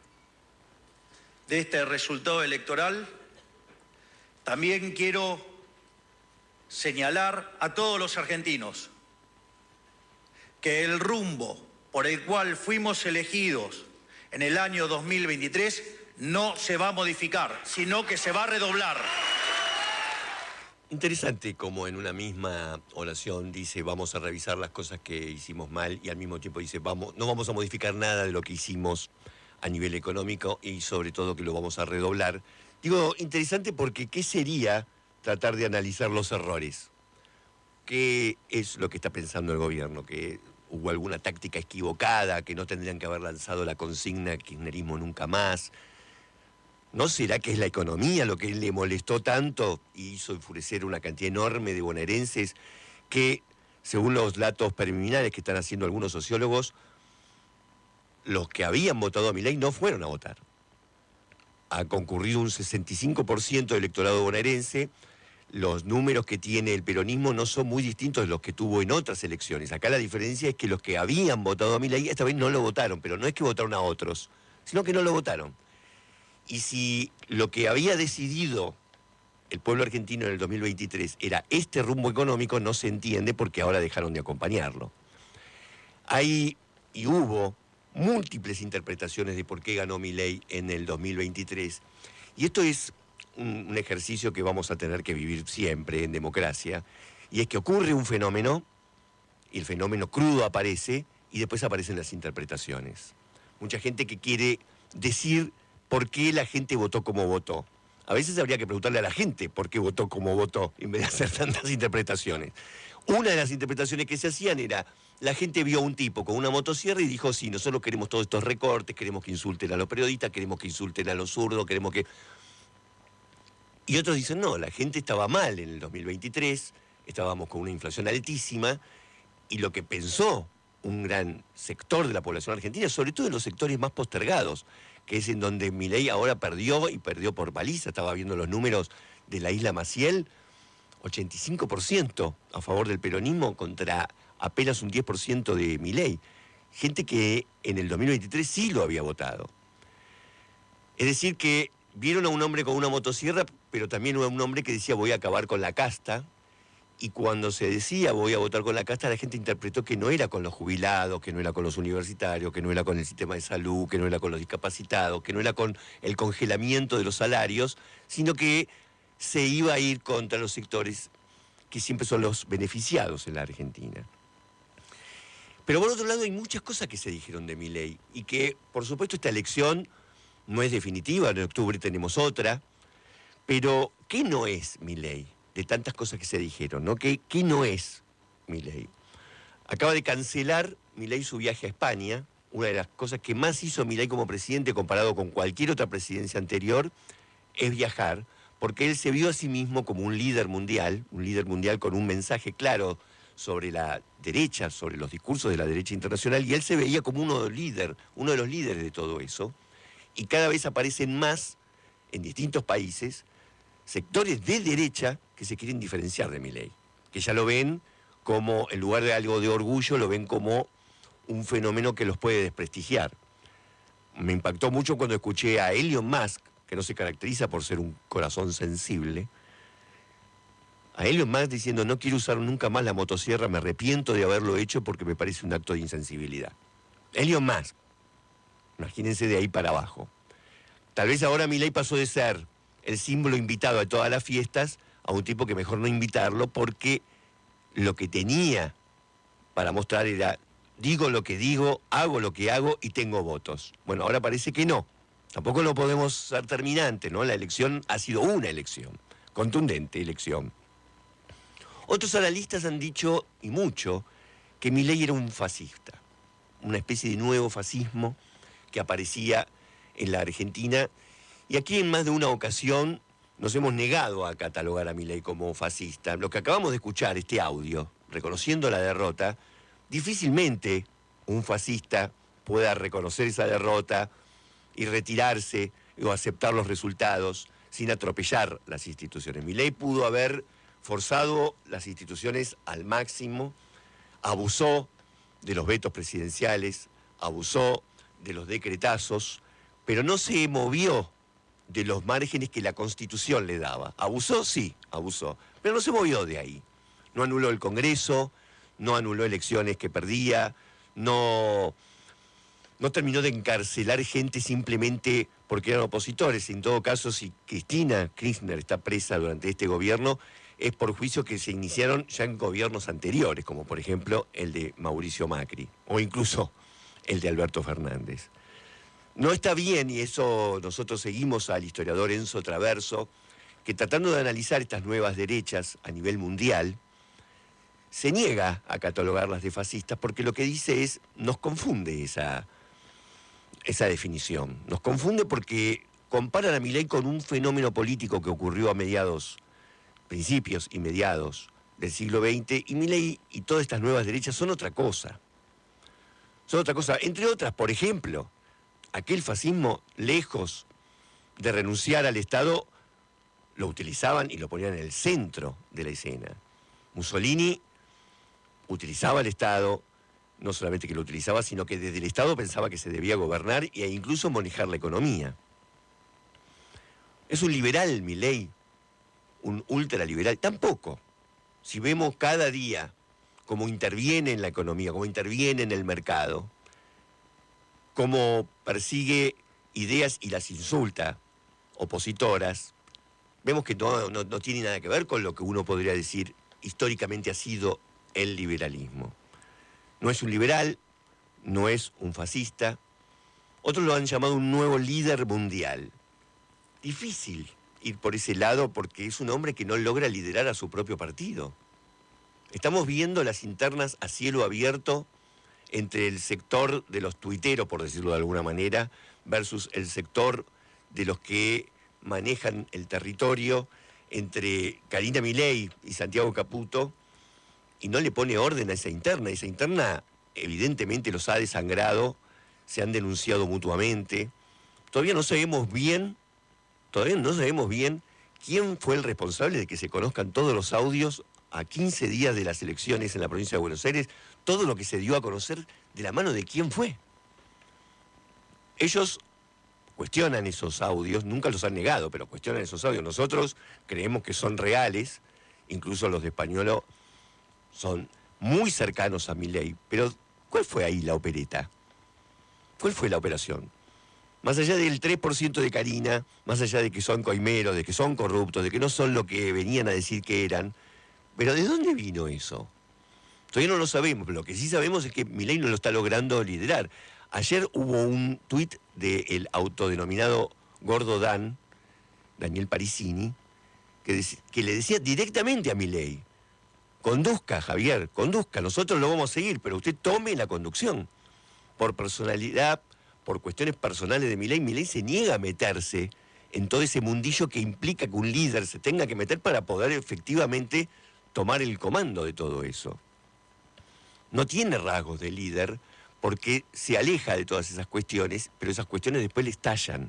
de este resultado electoral, también quiero señalar a todos los argentinos que el rumbo por el cual fuimos elegidos en el año 2023 no se va a modificar, sino que se va a redoblar.
Interesante como en una misma oración dice vamos a revisar las cosas que hicimos mal y al mismo tiempo dice no vamos a modificar nada de lo que hicimos a nivel económico y sobre todo que lo vamos a redoblar. Digo, interesante porque ¿qué sería tratar de analizar los errores? ¿Qué es lo que está pensando el gobierno? ¿Que hubo alguna táctica equivocada, que no tendrían que haber lanzado la consigna kirchnerismo nunca más? ¿No será que es la economía lo que le molestó tanto y hizo enfurecer una cantidad enorme de bonaerenses que, según los datos preliminares que están haciendo algunos sociólogos, los que habían votado a Milei no fueron a votar? Ha concurrido un 65% del electorado bonaerense. Los números que tiene el peronismo no son muy distintos de los que tuvo en otras elecciones. Acá la diferencia es que los que habían votado a Milei esta vez no lo votaron, pero no es que votaron a otros, sino que no lo votaron. Y si lo que había decidido el pueblo argentino en el 2023 era este rumbo económico, no se entiende porque ahora dejaron de acompañarlo. Hay y hubo múltiples interpretaciones de por qué ganó Milei en el 2023. Y esto es un ejercicio que vamos a tener que vivir siempre en democracia. Y es que ocurre un fenómeno, y el fenómeno crudo aparece, y después aparecen las interpretaciones. Mucha gente que quiere decir por qué la gente votó como votó. A veces habría que preguntarle a la gente por qué votó como votó, en vez de hacer tantas interpretaciones. Una de las interpretaciones que se hacían era, la gente vio a un tipo con una motosierra y dijo, sí, nosotros queremos todos estos recortes, queremos que insulten a los periodistas, queremos que insulten a los zurdos, queremos que... Y otros dicen, no, la gente estaba mal en el 2023, estábamos con una inflación altísima, y lo que pensó un gran sector de la población argentina, sobre todo en los sectores más postergados, que es en donde Milei ahora perdió, y perdió por paliza. Estaba viendo los números de la isla Maciel, 85% a favor del peronismo contra apenas un 10% de Milei. Gente que en el 2023 sí lo había votado. Es decir, que vieron a un hombre con una motosierra, pero también a un hombre que decía voy a acabar con la casta. Y cuando se decía voy a votar con la casta, la gente interpretó que no era con los jubilados, que no era con los universitarios, que no era con el sistema de salud, que no era con los discapacitados, que no era con el congelamiento de los salarios, sino que se iba a ir contra los sectores que siempre son los beneficiados en la Argentina. Pero por otro lado hay muchas cosas que se dijeron de Milei y que, por supuesto, esta elección no es definitiva, en octubre tenemos otra, pero ¿qué no es Milei? De tantas cosas que se dijeron, ¿no? ¿Qué no es Milei? Acaba de cancelar Milei su viaje a España. Una de las cosas que más hizo Milei como presidente comparado con cualquier otra presidencia anterior es viajar, porque él se vio a sí mismo como un líder mundial con un mensaje claro sobre la derecha, sobre los discursos de la derecha internacional, y él se veía como uno de los líderes de todo eso, y cada vez aparecen más en distintos países sectores de derecha que se quieren diferenciar de Milei, que ya lo ven como, en lugar de algo de orgullo, lo ven como un fenómeno que los puede desprestigiar. Me impactó mucho cuando escuché a Elon Musk, que no se caracteriza por ser un corazón sensible, a Elon Musk diciendo no quiero usar nunca más la motosierra, me arrepiento de haberlo hecho porque me parece un acto de insensibilidad. Elon Musk, imagínense de ahí para abajo. Tal vez ahora Milei pasó de ser el símbolo invitado a todas las fiestas a un tipo que mejor no invitarlo porque lo que tenía para mostrar era digo lo que digo, hago lo que hago y tengo votos. Bueno, ahora parece que no. Tampoco lo podemos ser terminante, ¿no? La elección ha sido una elección, contundente elección. Otros analistas han dicho, y mucho, que Milei era un fascista, una especie de nuevo fascismo que aparecía en la Argentina. Y aquí en más de una ocasión nos hemos negado a catalogar a Milei como fascista. Lo que acabamos de escuchar, este audio, reconociendo la derrota, difícilmente un fascista pueda reconocer esa derrota y retirarse o aceptar los resultados sin atropellar las instituciones. Milei pudo haber forzado las instituciones al máximo, abusó de los vetos presidenciales, abusó de los decretazos, pero no se movió de los márgenes que la Constitución le daba. Abusó, sí, abusó, pero no se movió de ahí. No anuló el Congreso, no anuló elecciones que perdía, no terminó de encarcelar gente simplemente porque eran opositores. En todo caso, si Cristina Kirchner está presa durante este gobierno, es por juicios que se iniciaron ya en gobiernos anteriores, como por ejemplo el de Mauricio Macri, o incluso el de Alberto Fernández. No está bien, y eso nosotros seguimos al historiador Enzo Traverso, que tratando de analizar estas nuevas derechas a nivel mundial, se niega a catalogarlas de fascistas porque lo que dice es, nos confunde esa definición. Nos confunde porque comparan a Milei con un fenómeno político que ocurrió a principios y mediados del siglo XX, y Milei y todas estas nuevas derechas son otra cosa. Son otra cosa, entre otras, por ejemplo, aquel fascismo, lejos de renunciar al Estado, lo utilizaban y lo ponían en el centro de la escena. Mussolini utilizaba el Estado, no solamente que lo utilizaba, sino que desde el Estado pensaba que se debía gobernar e incluso manejar la economía. Es un liberal, Milei, un ultraliberal, tampoco. Si vemos cada día cómo interviene en la economía, cómo interviene en el mercado, cómo persigue ideas y las insulta, opositoras, vemos que no tiene nada que ver con lo que uno podría decir históricamente ha sido el liberalismo. No es un liberal, no es un fascista. Otros lo han llamado un nuevo líder mundial. Difícil ir por ese lado porque es un hombre que no logra liderar a su propio partido. Estamos viendo las internas a cielo abierto entre el sector de los tuiteros, por decirlo de alguna manera, versus el sector de los que manejan el territorio, entre Karina Milei y Santiago Caputo, y no le pone orden a esa interna. Esa interna evidentemente los ha desangrado, se han denunciado mutuamente. Todavía no sabemos bien quién fue el responsable de que se conozcan todos los audios a 15 días de las elecciones en la provincia de Buenos Aires, todo lo que se dio a conocer de la mano de quién fue. Ellos cuestionan esos audios, nunca los han negado, pero cuestionan esos audios. Nosotros creemos que son reales, incluso los de Españolo son muy cercanos a Milei. Pero, ¿cuál fue ahí la opereta? ¿Cuál fue la operación? Más allá del 3% de Karina, más allá de que son coimeros, de que son corruptos, de que no son lo que venían a decir que eran, pero ¿de dónde vino eso? Todavía no lo sabemos, pero lo que sí sabemos es que Milei no lo está logrando liderar. Ayer hubo un tuit del autodenominado Gordo Dan, Daniel Parisini, que le decía directamente a Milei: conduzca, Javier, conduzca, nosotros lo vamos a seguir, pero usted tome la conducción. Por personalidad, por cuestiones personales de Milei se niega a meterse en todo ese mundillo que implica que un líder se tenga que meter para poder efectivamente tomar el comando de todo eso. No tiene rasgos de líder porque se aleja de todas esas cuestiones, pero esas cuestiones después le estallan.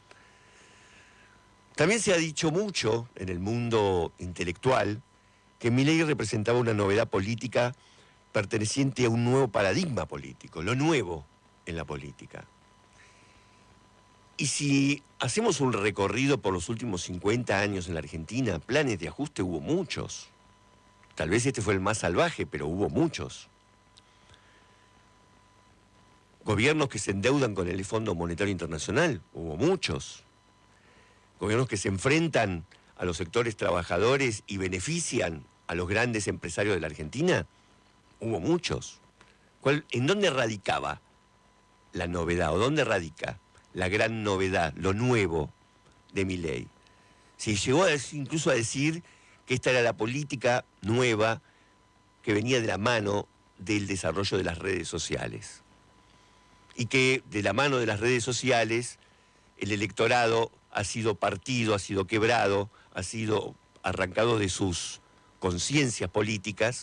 También se ha dicho mucho en el mundo intelectual que Milei representaba una novedad política perteneciente a un nuevo paradigma político, lo nuevo en la política. Y si hacemos un recorrido por los últimos 50 años en la Argentina, planes de ajuste hubo muchos. Tal vez este fue el más salvaje, pero hubo muchos. Gobiernos que se endeudan con el Fondo Monetario Internacional, hubo muchos. Gobiernos que se enfrentan a los sectores trabajadores y benefician a los grandes empresarios de la Argentina, hubo muchos. ¿En dónde radicaba la novedad o dónde radica la gran novedad, lo nuevo de Milei? Se llegó incluso a decir que esta era la política nueva que venía de la mano del desarrollo de las redes sociales. Y que de la mano de las redes sociales el electorado ha sido partido, ha sido quebrado, ha sido arrancado de sus conciencias políticas,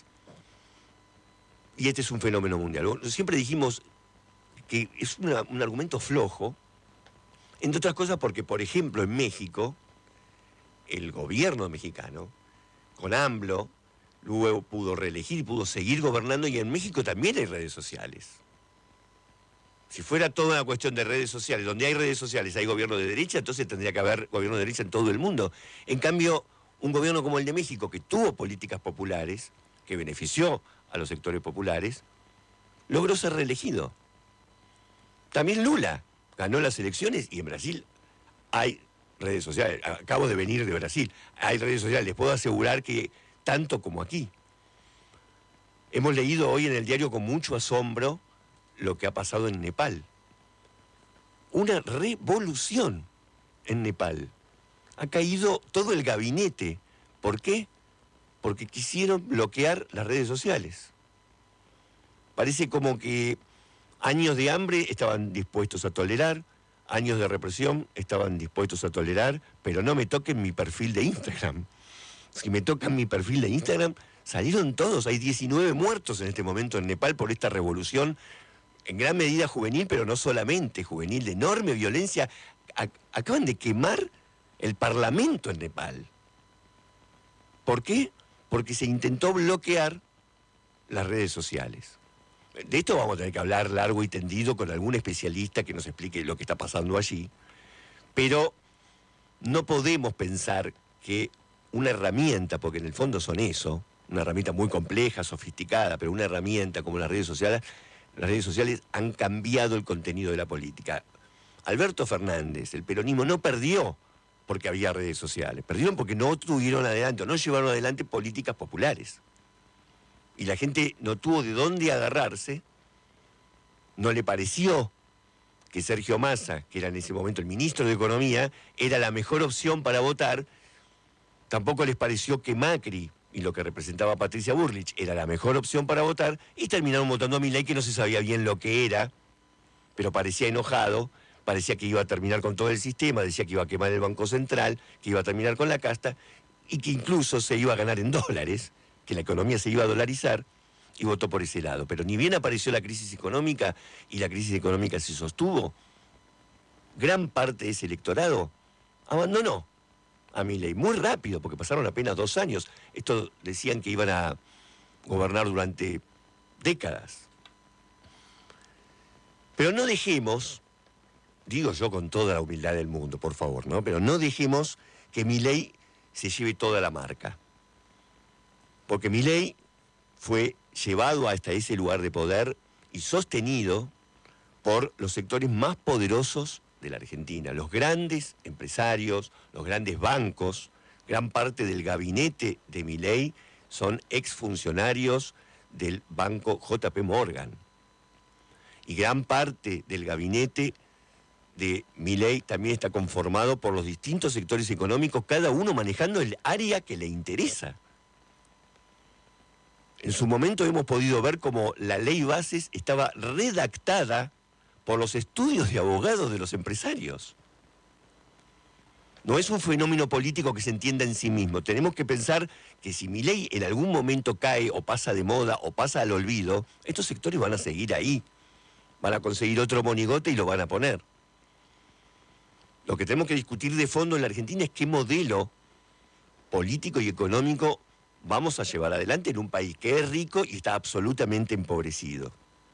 y este es un fenómeno mundial. Siempre dijimos que es un argumento flojo, entre otras cosas porque, por ejemplo, en México, el gobierno mexicano, con AMLO, luego pudo reelegir y pudo seguir gobernando, y en México también hay redes sociales. Si fuera toda una cuestión de redes sociales, donde hay redes sociales hay gobierno de derecha, entonces tendría que haber gobierno de derecha en todo el mundo. En cambio, un gobierno como el de México, que tuvo políticas populares, que benefició a los sectores populares, logró ser reelegido. También Lula ganó las elecciones y en Brasil hay redes sociales. Acabo de venir de Brasil, hay redes sociales. Les puedo asegurar que tanto como aquí. Hemos leído hoy en el diario con mucho asombro lo que ha pasado en Nepal. Una revolución en Nepal. Ha caído todo el gabinete. ¿Por qué? Porque quisieron bloquear las redes sociales. Parece como que años de hambre estaban dispuestos a tolerar, años de represión estaban dispuestos a tolerar, pero no me toquen mi perfil de Instagram. Si me tocan mi perfil de Instagram, salieron todos. Hay 19 muertos en este momento en Nepal por esta revolución, en gran medida juvenil, pero no solamente juvenil, de enorme violencia. Acaban de quemar el parlamento en Nepal. ¿Por qué? Porque se intentó bloquear las redes sociales. De esto vamos a tener que hablar largo y tendido con algún especialista que nos explique lo que está pasando allí. Pero no podemos pensar que una herramienta, porque en el fondo son eso, una herramienta muy compleja, sofisticada, pero una herramienta como las redes sociales han cambiado el contenido de la política. Alberto Fernández, el peronismo, no perdió porque había redes sociales, perdieron porque no tuvieron adelante, o no llevaron adelante políticas populares. Y la gente no tuvo de dónde agarrarse, no le pareció que Sergio Massa, que era en ese momento el ministro de Economía, era la mejor opción para votar. Tampoco les pareció que Macri y lo que representaba Patricia Bullrich era la mejor opción para votar, y terminaron votando a Milei, que no se sabía bien lo que era, pero parecía enojado, parecía que iba a terminar con todo el sistema, decía que iba a quemar el Banco Central, que iba a terminar con la casta, y que incluso se iba a ganar en dólares, que la economía se iba a dolarizar, y votó por ese lado. Pero ni bien apareció la crisis económica, y la crisis económica se sostuvo, gran parte de ese electorado abandonó a Milei muy rápido, porque pasaron apenas 2 años. Esto decían que iban a gobernar durante décadas. Pero no dejemos, digo yo con toda la humildad del mundo, por favor, ¿no? Pero no dejemos que Milei se lleve toda la marca. Porque Milei fue llevado hasta ese lugar de poder y sostenido por los sectores más poderosos de la Argentina, los grandes empresarios, los grandes bancos. Gran parte del gabinete de Milei son exfuncionarios del banco JP Morgan. Y gran parte del gabinete de Milei también está conformado por los distintos sectores económicos, cada uno manejando el área que le interesa. En su momento hemos podido ver cómo la ley Bases estaba redactada por los estudios de abogados de los empresarios. No es un fenómeno político que se entienda en sí mismo. Tenemos que pensar que si Milei en algún momento cae o pasa de moda o pasa al olvido, estos sectores van a seguir ahí. Van a conseguir otro monigote y lo van a poner. Lo que tenemos que discutir de fondo en la Argentina es qué modelo político y económico vamos a llevar adelante en un país que es rico y está absolutamente empobrecido.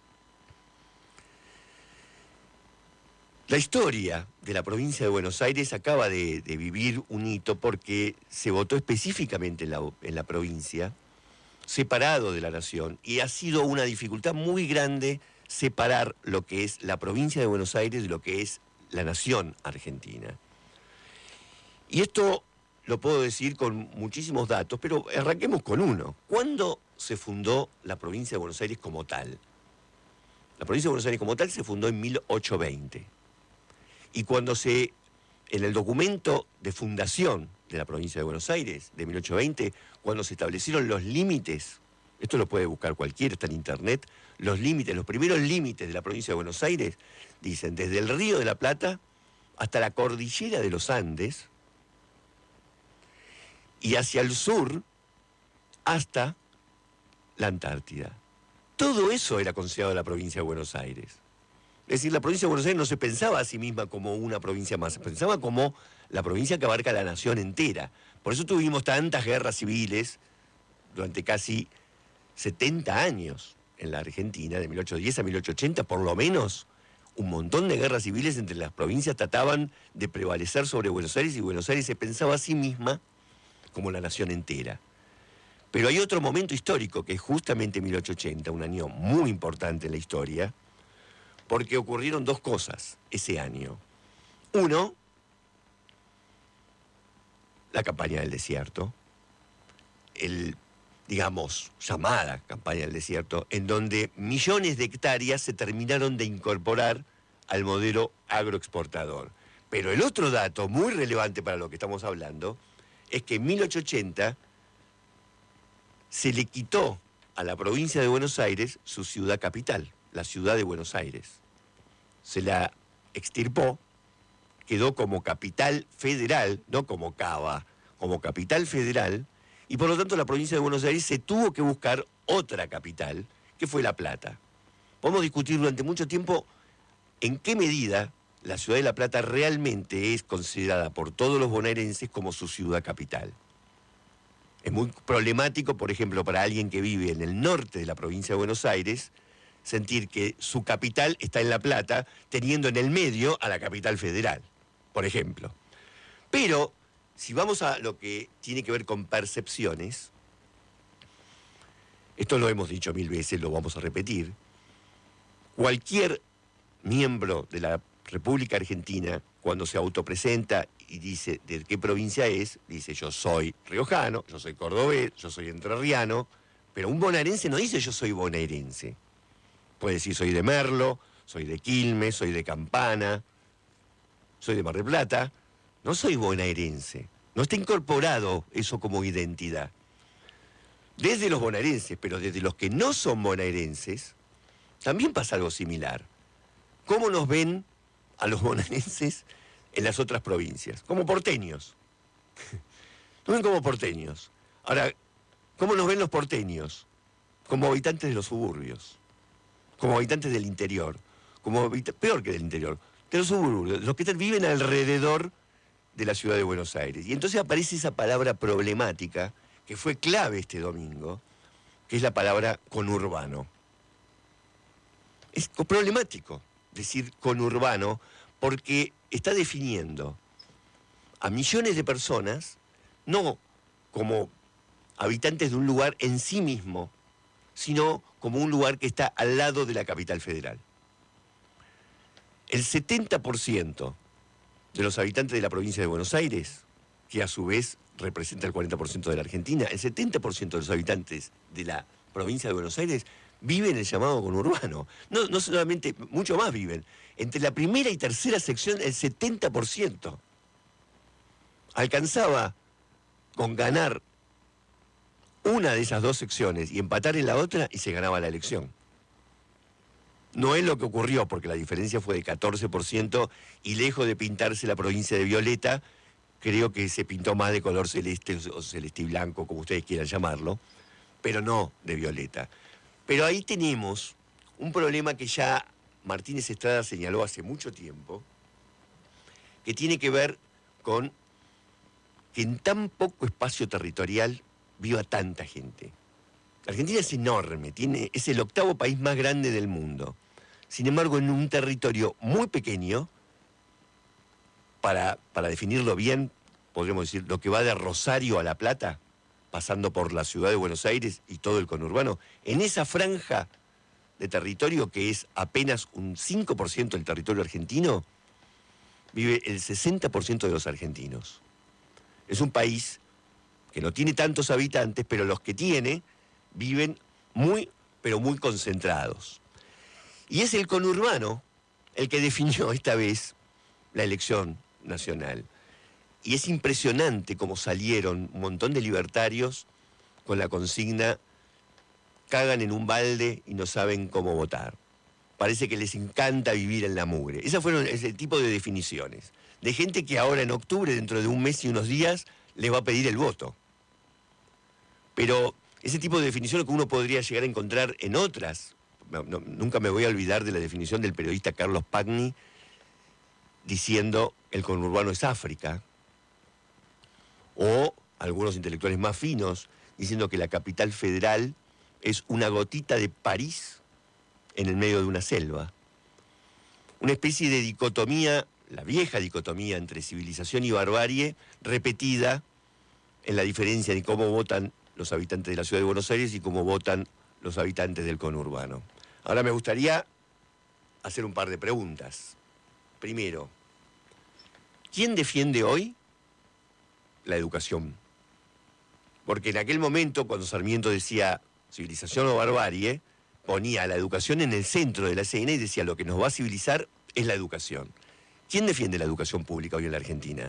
La historia de la provincia de Buenos Aires acaba de vivir un hito porque se votó específicamente en la provincia, separado de la nación, y ha sido una dificultad muy grande separar lo que es la provincia de Buenos Aires de lo que es la nación argentina. Y esto lo puedo decir con muchísimos datos, pero arranquemos con uno. ¿Cuándo se fundó la provincia de Buenos Aires como tal? La provincia de Buenos Aires como tal se fundó en 1820. Y cuando en el documento de fundación de la provincia de Buenos Aires, de 1820, cuando se establecieron los límites, esto lo puede buscar cualquiera, está en internet, los primeros límites de la provincia de Buenos Aires, dicen desde el Río de la Plata hasta la cordillera de los Andes y hacia el sur hasta la Antártida. Todo eso era considerado la provincia de Buenos Aires. Es decir, la provincia de Buenos Aires no se pensaba a sí misma como una provincia más, se pensaba como la provincia que abarca la nación entera. Por eso tuvimos tantas guerras civiles durante casi 70 años en la Argentina, de 1810 a 1880, por lo menos. Un montón de guerras civiles entre las provincias trataban de prevalecer sobre Buenos Aires, y Buenos Aires se pensaba a sí misma como la nación entera. Pero hay otro momento histórico, que es justamente 1880, un año muy importante en la historia, porque ocurrieron 2 cosas ese año. Uno, la campaña del desierto, llamada campaña del desierto, en donde millones de hectáreas se terminaron de incorporar al modelo agroexportador. Pero el otro dato muy relevante para lo que estamos hablando es que en 1880 se le quitó a la provincia de Buenos Aires su ciudad capital, la ciudad de Buenos Aires. Se la extirpó, quedó como capital federal, no como Cava, como capital federal, y por lo tanto la provincia de Buenos Aires se tuvo que buscar otra capital, que fue La Plata. Podemos discutir durante mucho tiempo en qué medida la ciudad de La Plata realmente es considerada por todos los bonaerenses como su ciudad capital. Es muy problemático, por ejemplo, para alguien que vive en el norte de la provincia de Buenos Aires, sentir que su capital está en La Plata, teniendo en el medio a la capital federal, por ejemplo. Pero si vamos a lo que tiene que ver con percepciones, esto lo hemos dicho 1000 veces, lo vamos a repetir, cualquier miembro de la República Argentina, cuando se autopresenta y dice de qué provincia es, dice yo soy riojano, yo soy cordobés, yo soy entrerriano, pero un bonaerense no dice yo soy bonaerense. Puede decir soy de Merlo, soy de Quilmes, soy de Campana, soy de Mar del Plata, no soy bonaerense. No está incorporado eso como identidad. Desde los bonaerenses, pero desde los que no son bonaerenses, también pasa algo similar. ¿Cómo nos ven a los bonaerenses en las otras provincias? Como porteños. Nos ven como porteños. Ahora, ¿cómo nos ven los porteños? Como habitantes de los suburbios, como habitantes del interior, peor que del interior, de los suburbios, los que viven alrededor de la ciudad de Buenos Aires. Y entonces aparece esa palabra problemática, que fue clave este domingo, que es la palabra conurbano. Es problemático decir conurbano porque está definiendo a millones de personas, no como habitantes de un lugar en sí mismo, sino como un lugar que está al lado de la capital federal. El 70% de los habitantes de la provincia de Buenos Aires, que a su vez representa el 40% de la Argentina, el 70% de los habitantes de la provincia de Buenos Aires viven en el llamado conurbano. No solamente, mucho más viven. Entre la primera y tercera sección, el 70%. Alcanzaba con ganar una de esas dos secciones y empatar en la otra y se ganaba la elección. No es lo que ocurrió, porque la diferencia fue de 14% y lejos de pintarse la provincia de violeta, creo que se pintó más de color celeste o celeste y blanco, como ustedes quieran llamarlo, pero no de violeta. Pero ahí tenemos un problema que ya Martínez Estrada señaló hace mucho tiempo, que tiene que ver con que en tan poco espacio territorial viva tanta gente. Argentina es enorme, es el 8º país más grande del mundo. Sin embargo, en un territorio muy pequeño, para definirlo bien, podríamos decir, lo que va de Rosario a La Plata, pasando por la ciudad de Buenos Aires y todo el conurbano, en esa franja de territorio que es apenas un 5% del territorio argentino, vive el 60% de los argentinos. Es un país que no tiene tantos habitantes, pero los que tiene viven muy, pero muy concentrados. Y es el conurbano el que definió esta vez la elección nacional. Y es impresionante cómo salieron un montón de libertarios con la consigna cagan en un balde y no saben cómo votar. Parece que les encanta vivir en la mugre. Esas fueron ese tipo de definiciones. De gente que ahora en octubre, dentro de un mes y unos días, les va a pedir el voto. Pero ese tipo de definiciones que uno podría llegar a encontrar en otras. Nunca me voy a olvidar de la definición del periodista Carlos Pagni diciendo el conurbano es África. O algunos intelectuales más finos diciendo que la capital federal es una gotita de París en el medio de una selva. Una especie de dicotomía, la vieja dicotomía entre civilización y barbarie, repetida en la diferencia de cómo votan los habitantes de la ciudad de Buenos Aires y cómo votan los habitantes del conurbano. Ahora me gustaría hacer un par de preguntas. Primero, ¿quién defiende hoy la educación? Porque en aquel momento, cuando Sarmiento decía civilización o barbarie, ponía la educación en el centro de la escena y decía lo que nos va a civilizar es la educación. ¿Quién defiende la educación pública hoy en la Argentina?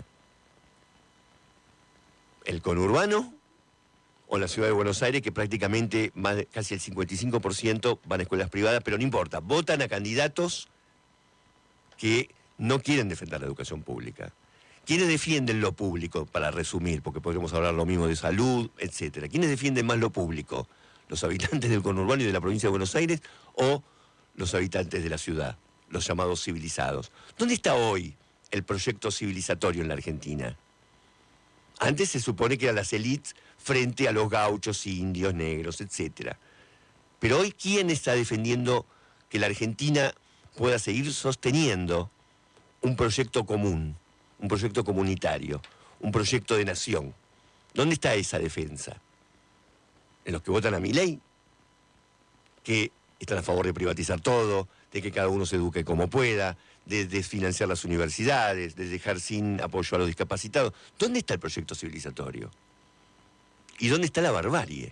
¿El conurbano o la ciudad de Buenos Aires, que prácticamente casi el 55% van a escuelas privadas, pero no importa, votan a candidatos que no quieren defender la educación pública? ¿Quiénes defienden lo público, para resumir, porque podríamos hablar lo mismo de salud, etcétera? ¿Quiénes defienden más lo público? ¿Los habitantes del conurbano y de la provincia de Buenos Aires o los habitantes de la ciudad, los llamados civilizados? ¿Dónde está hoy el proyecto civilizatorio en la Argentina? Antes se supone que eran las élites frente a los gauchos, indios, negros, etcétera. Pero hoy, ¿quién está defendiendo que la Argentina pueda seguir sosteniendo un proyecto común, un proyecto comunitario, un proyecto de nación. ¿Dónde está esa defensa? En los que votan a Milei, que están a favor de privatizar todo, de que cada uno se eduque como pueda, de desfinanciar las universidades, de dejar sin apoyo a los discapacitados. ¿Dónde está el proyecto civilizatorio? ¿Y dónde está la barbarie?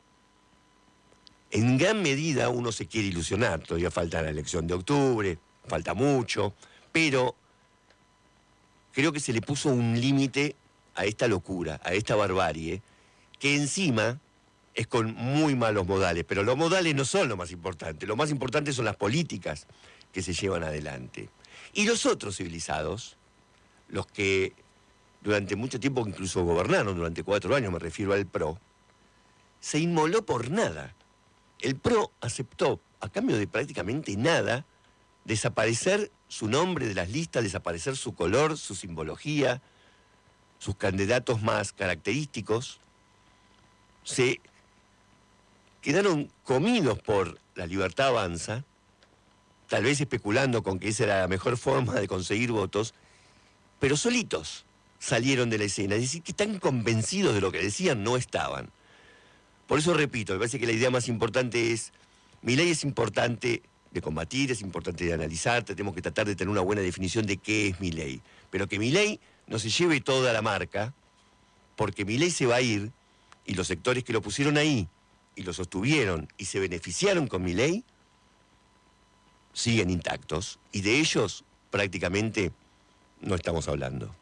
En gran medida uno se quiere ilusionar, todavía falta la elección de octubre, falta mucho, pero creo que se le puso un límite a esta locura, a esta barbarie, que encima es con muy malos modales, pero los modales no son lo más importante son las políticas que se llevan adelante. Y los otros civilizados, los que durante mucho tiempo incluso gobernaron, durante 4 años, me refiero al PRO, se inmoló por nada. El PRO aceptó, a cambio de prácticamente nada, desaparecer su nombre de las listas, desaparecer su color, su simbología, sus candidatos más característicos. Se quedaron comidos por La Libertad Avanza, tal vez especulando con que esa era la mejor forma de conseguir votos, pero solitos salieron de la escena. Es decir, que tan convencidos de lo que decían no estaban. Por eso repito, me parece que la idea más importante es, Milei es importante de combatir, es importante de analizar, tenemos que tratar de tener una buena definición de qué es Milei, pero que Milei no se lleve toda la marca, porque Milei se va a ir, y los sectores que lo pusieron ahí, y lo sostuvieron, y se beneficiaron con Milei, siguen intactos, y de ellos prácticamente no estamos hablando.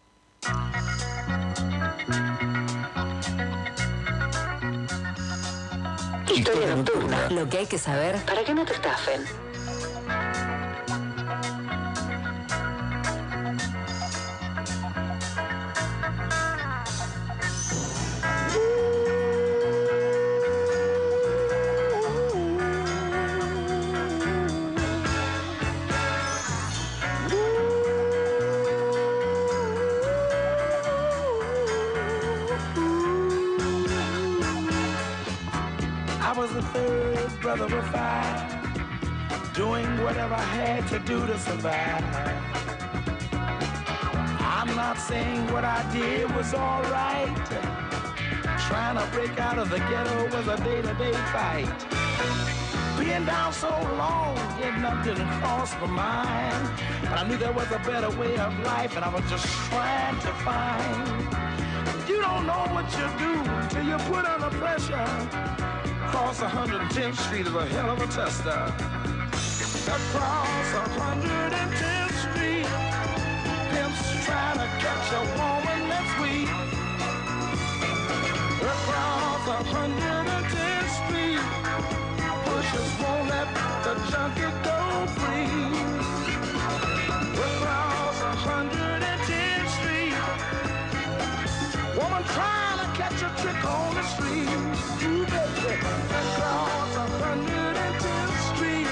Historia nocturna. Lo que hay que saber para que no te estafen.
Brother of 5, doing whatever I had to do to survive. I'm not saying what I did was all right. Trying to break out of the ghetto was a day-to-day fight. Being down so long, getting up didn't cross my mind. But I knew there was a better way of life, and I was just trying to find. You don't know what you do till you put under pressure. Across 110th Street is a hell of a tester. Across 110th Street, pimps trying to catch a woman that's weak. Across 110th Street, pushers won't let the junkie go free. Across 110th Street, woman trying to catch a trick on the street. Across 110th Street,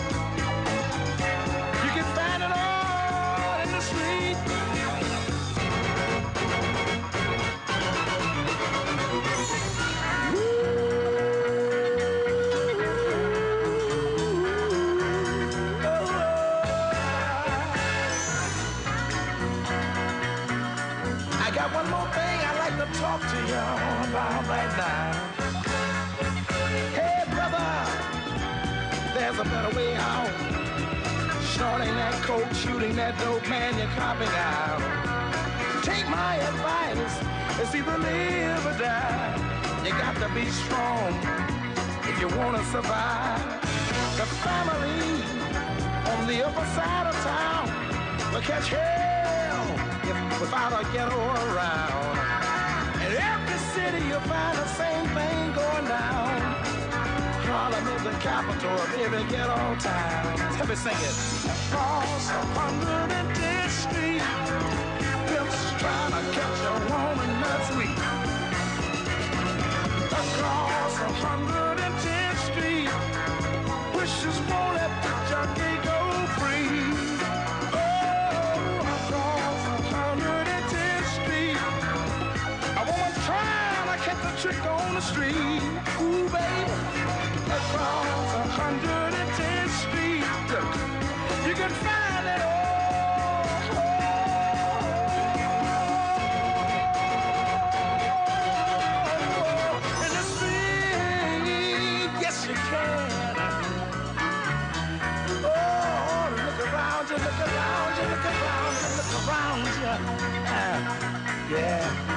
you can find it all in the street. I got one more thing I'd like to talk to you about right now. There's a better way out. Snorting that coke, shooting that dope, man, you're copping out. Take my advice, it's either live or die. You got to be strong if you want to survive. The family on the upper side of town will catch hell without a ghetto around. In every city you'll find the same thing going down. Harlem is the capital of every ghetto town. Help me sing it. Across 110th Street, pimps trying to catch a woman that's weak. Across 110th Street, wishes won't let the junkie go free. Oh, across 110th Street, a woman trying to catch a trick on the street. Ooh, baby. Across 110th Street, you can find it all. Yeah.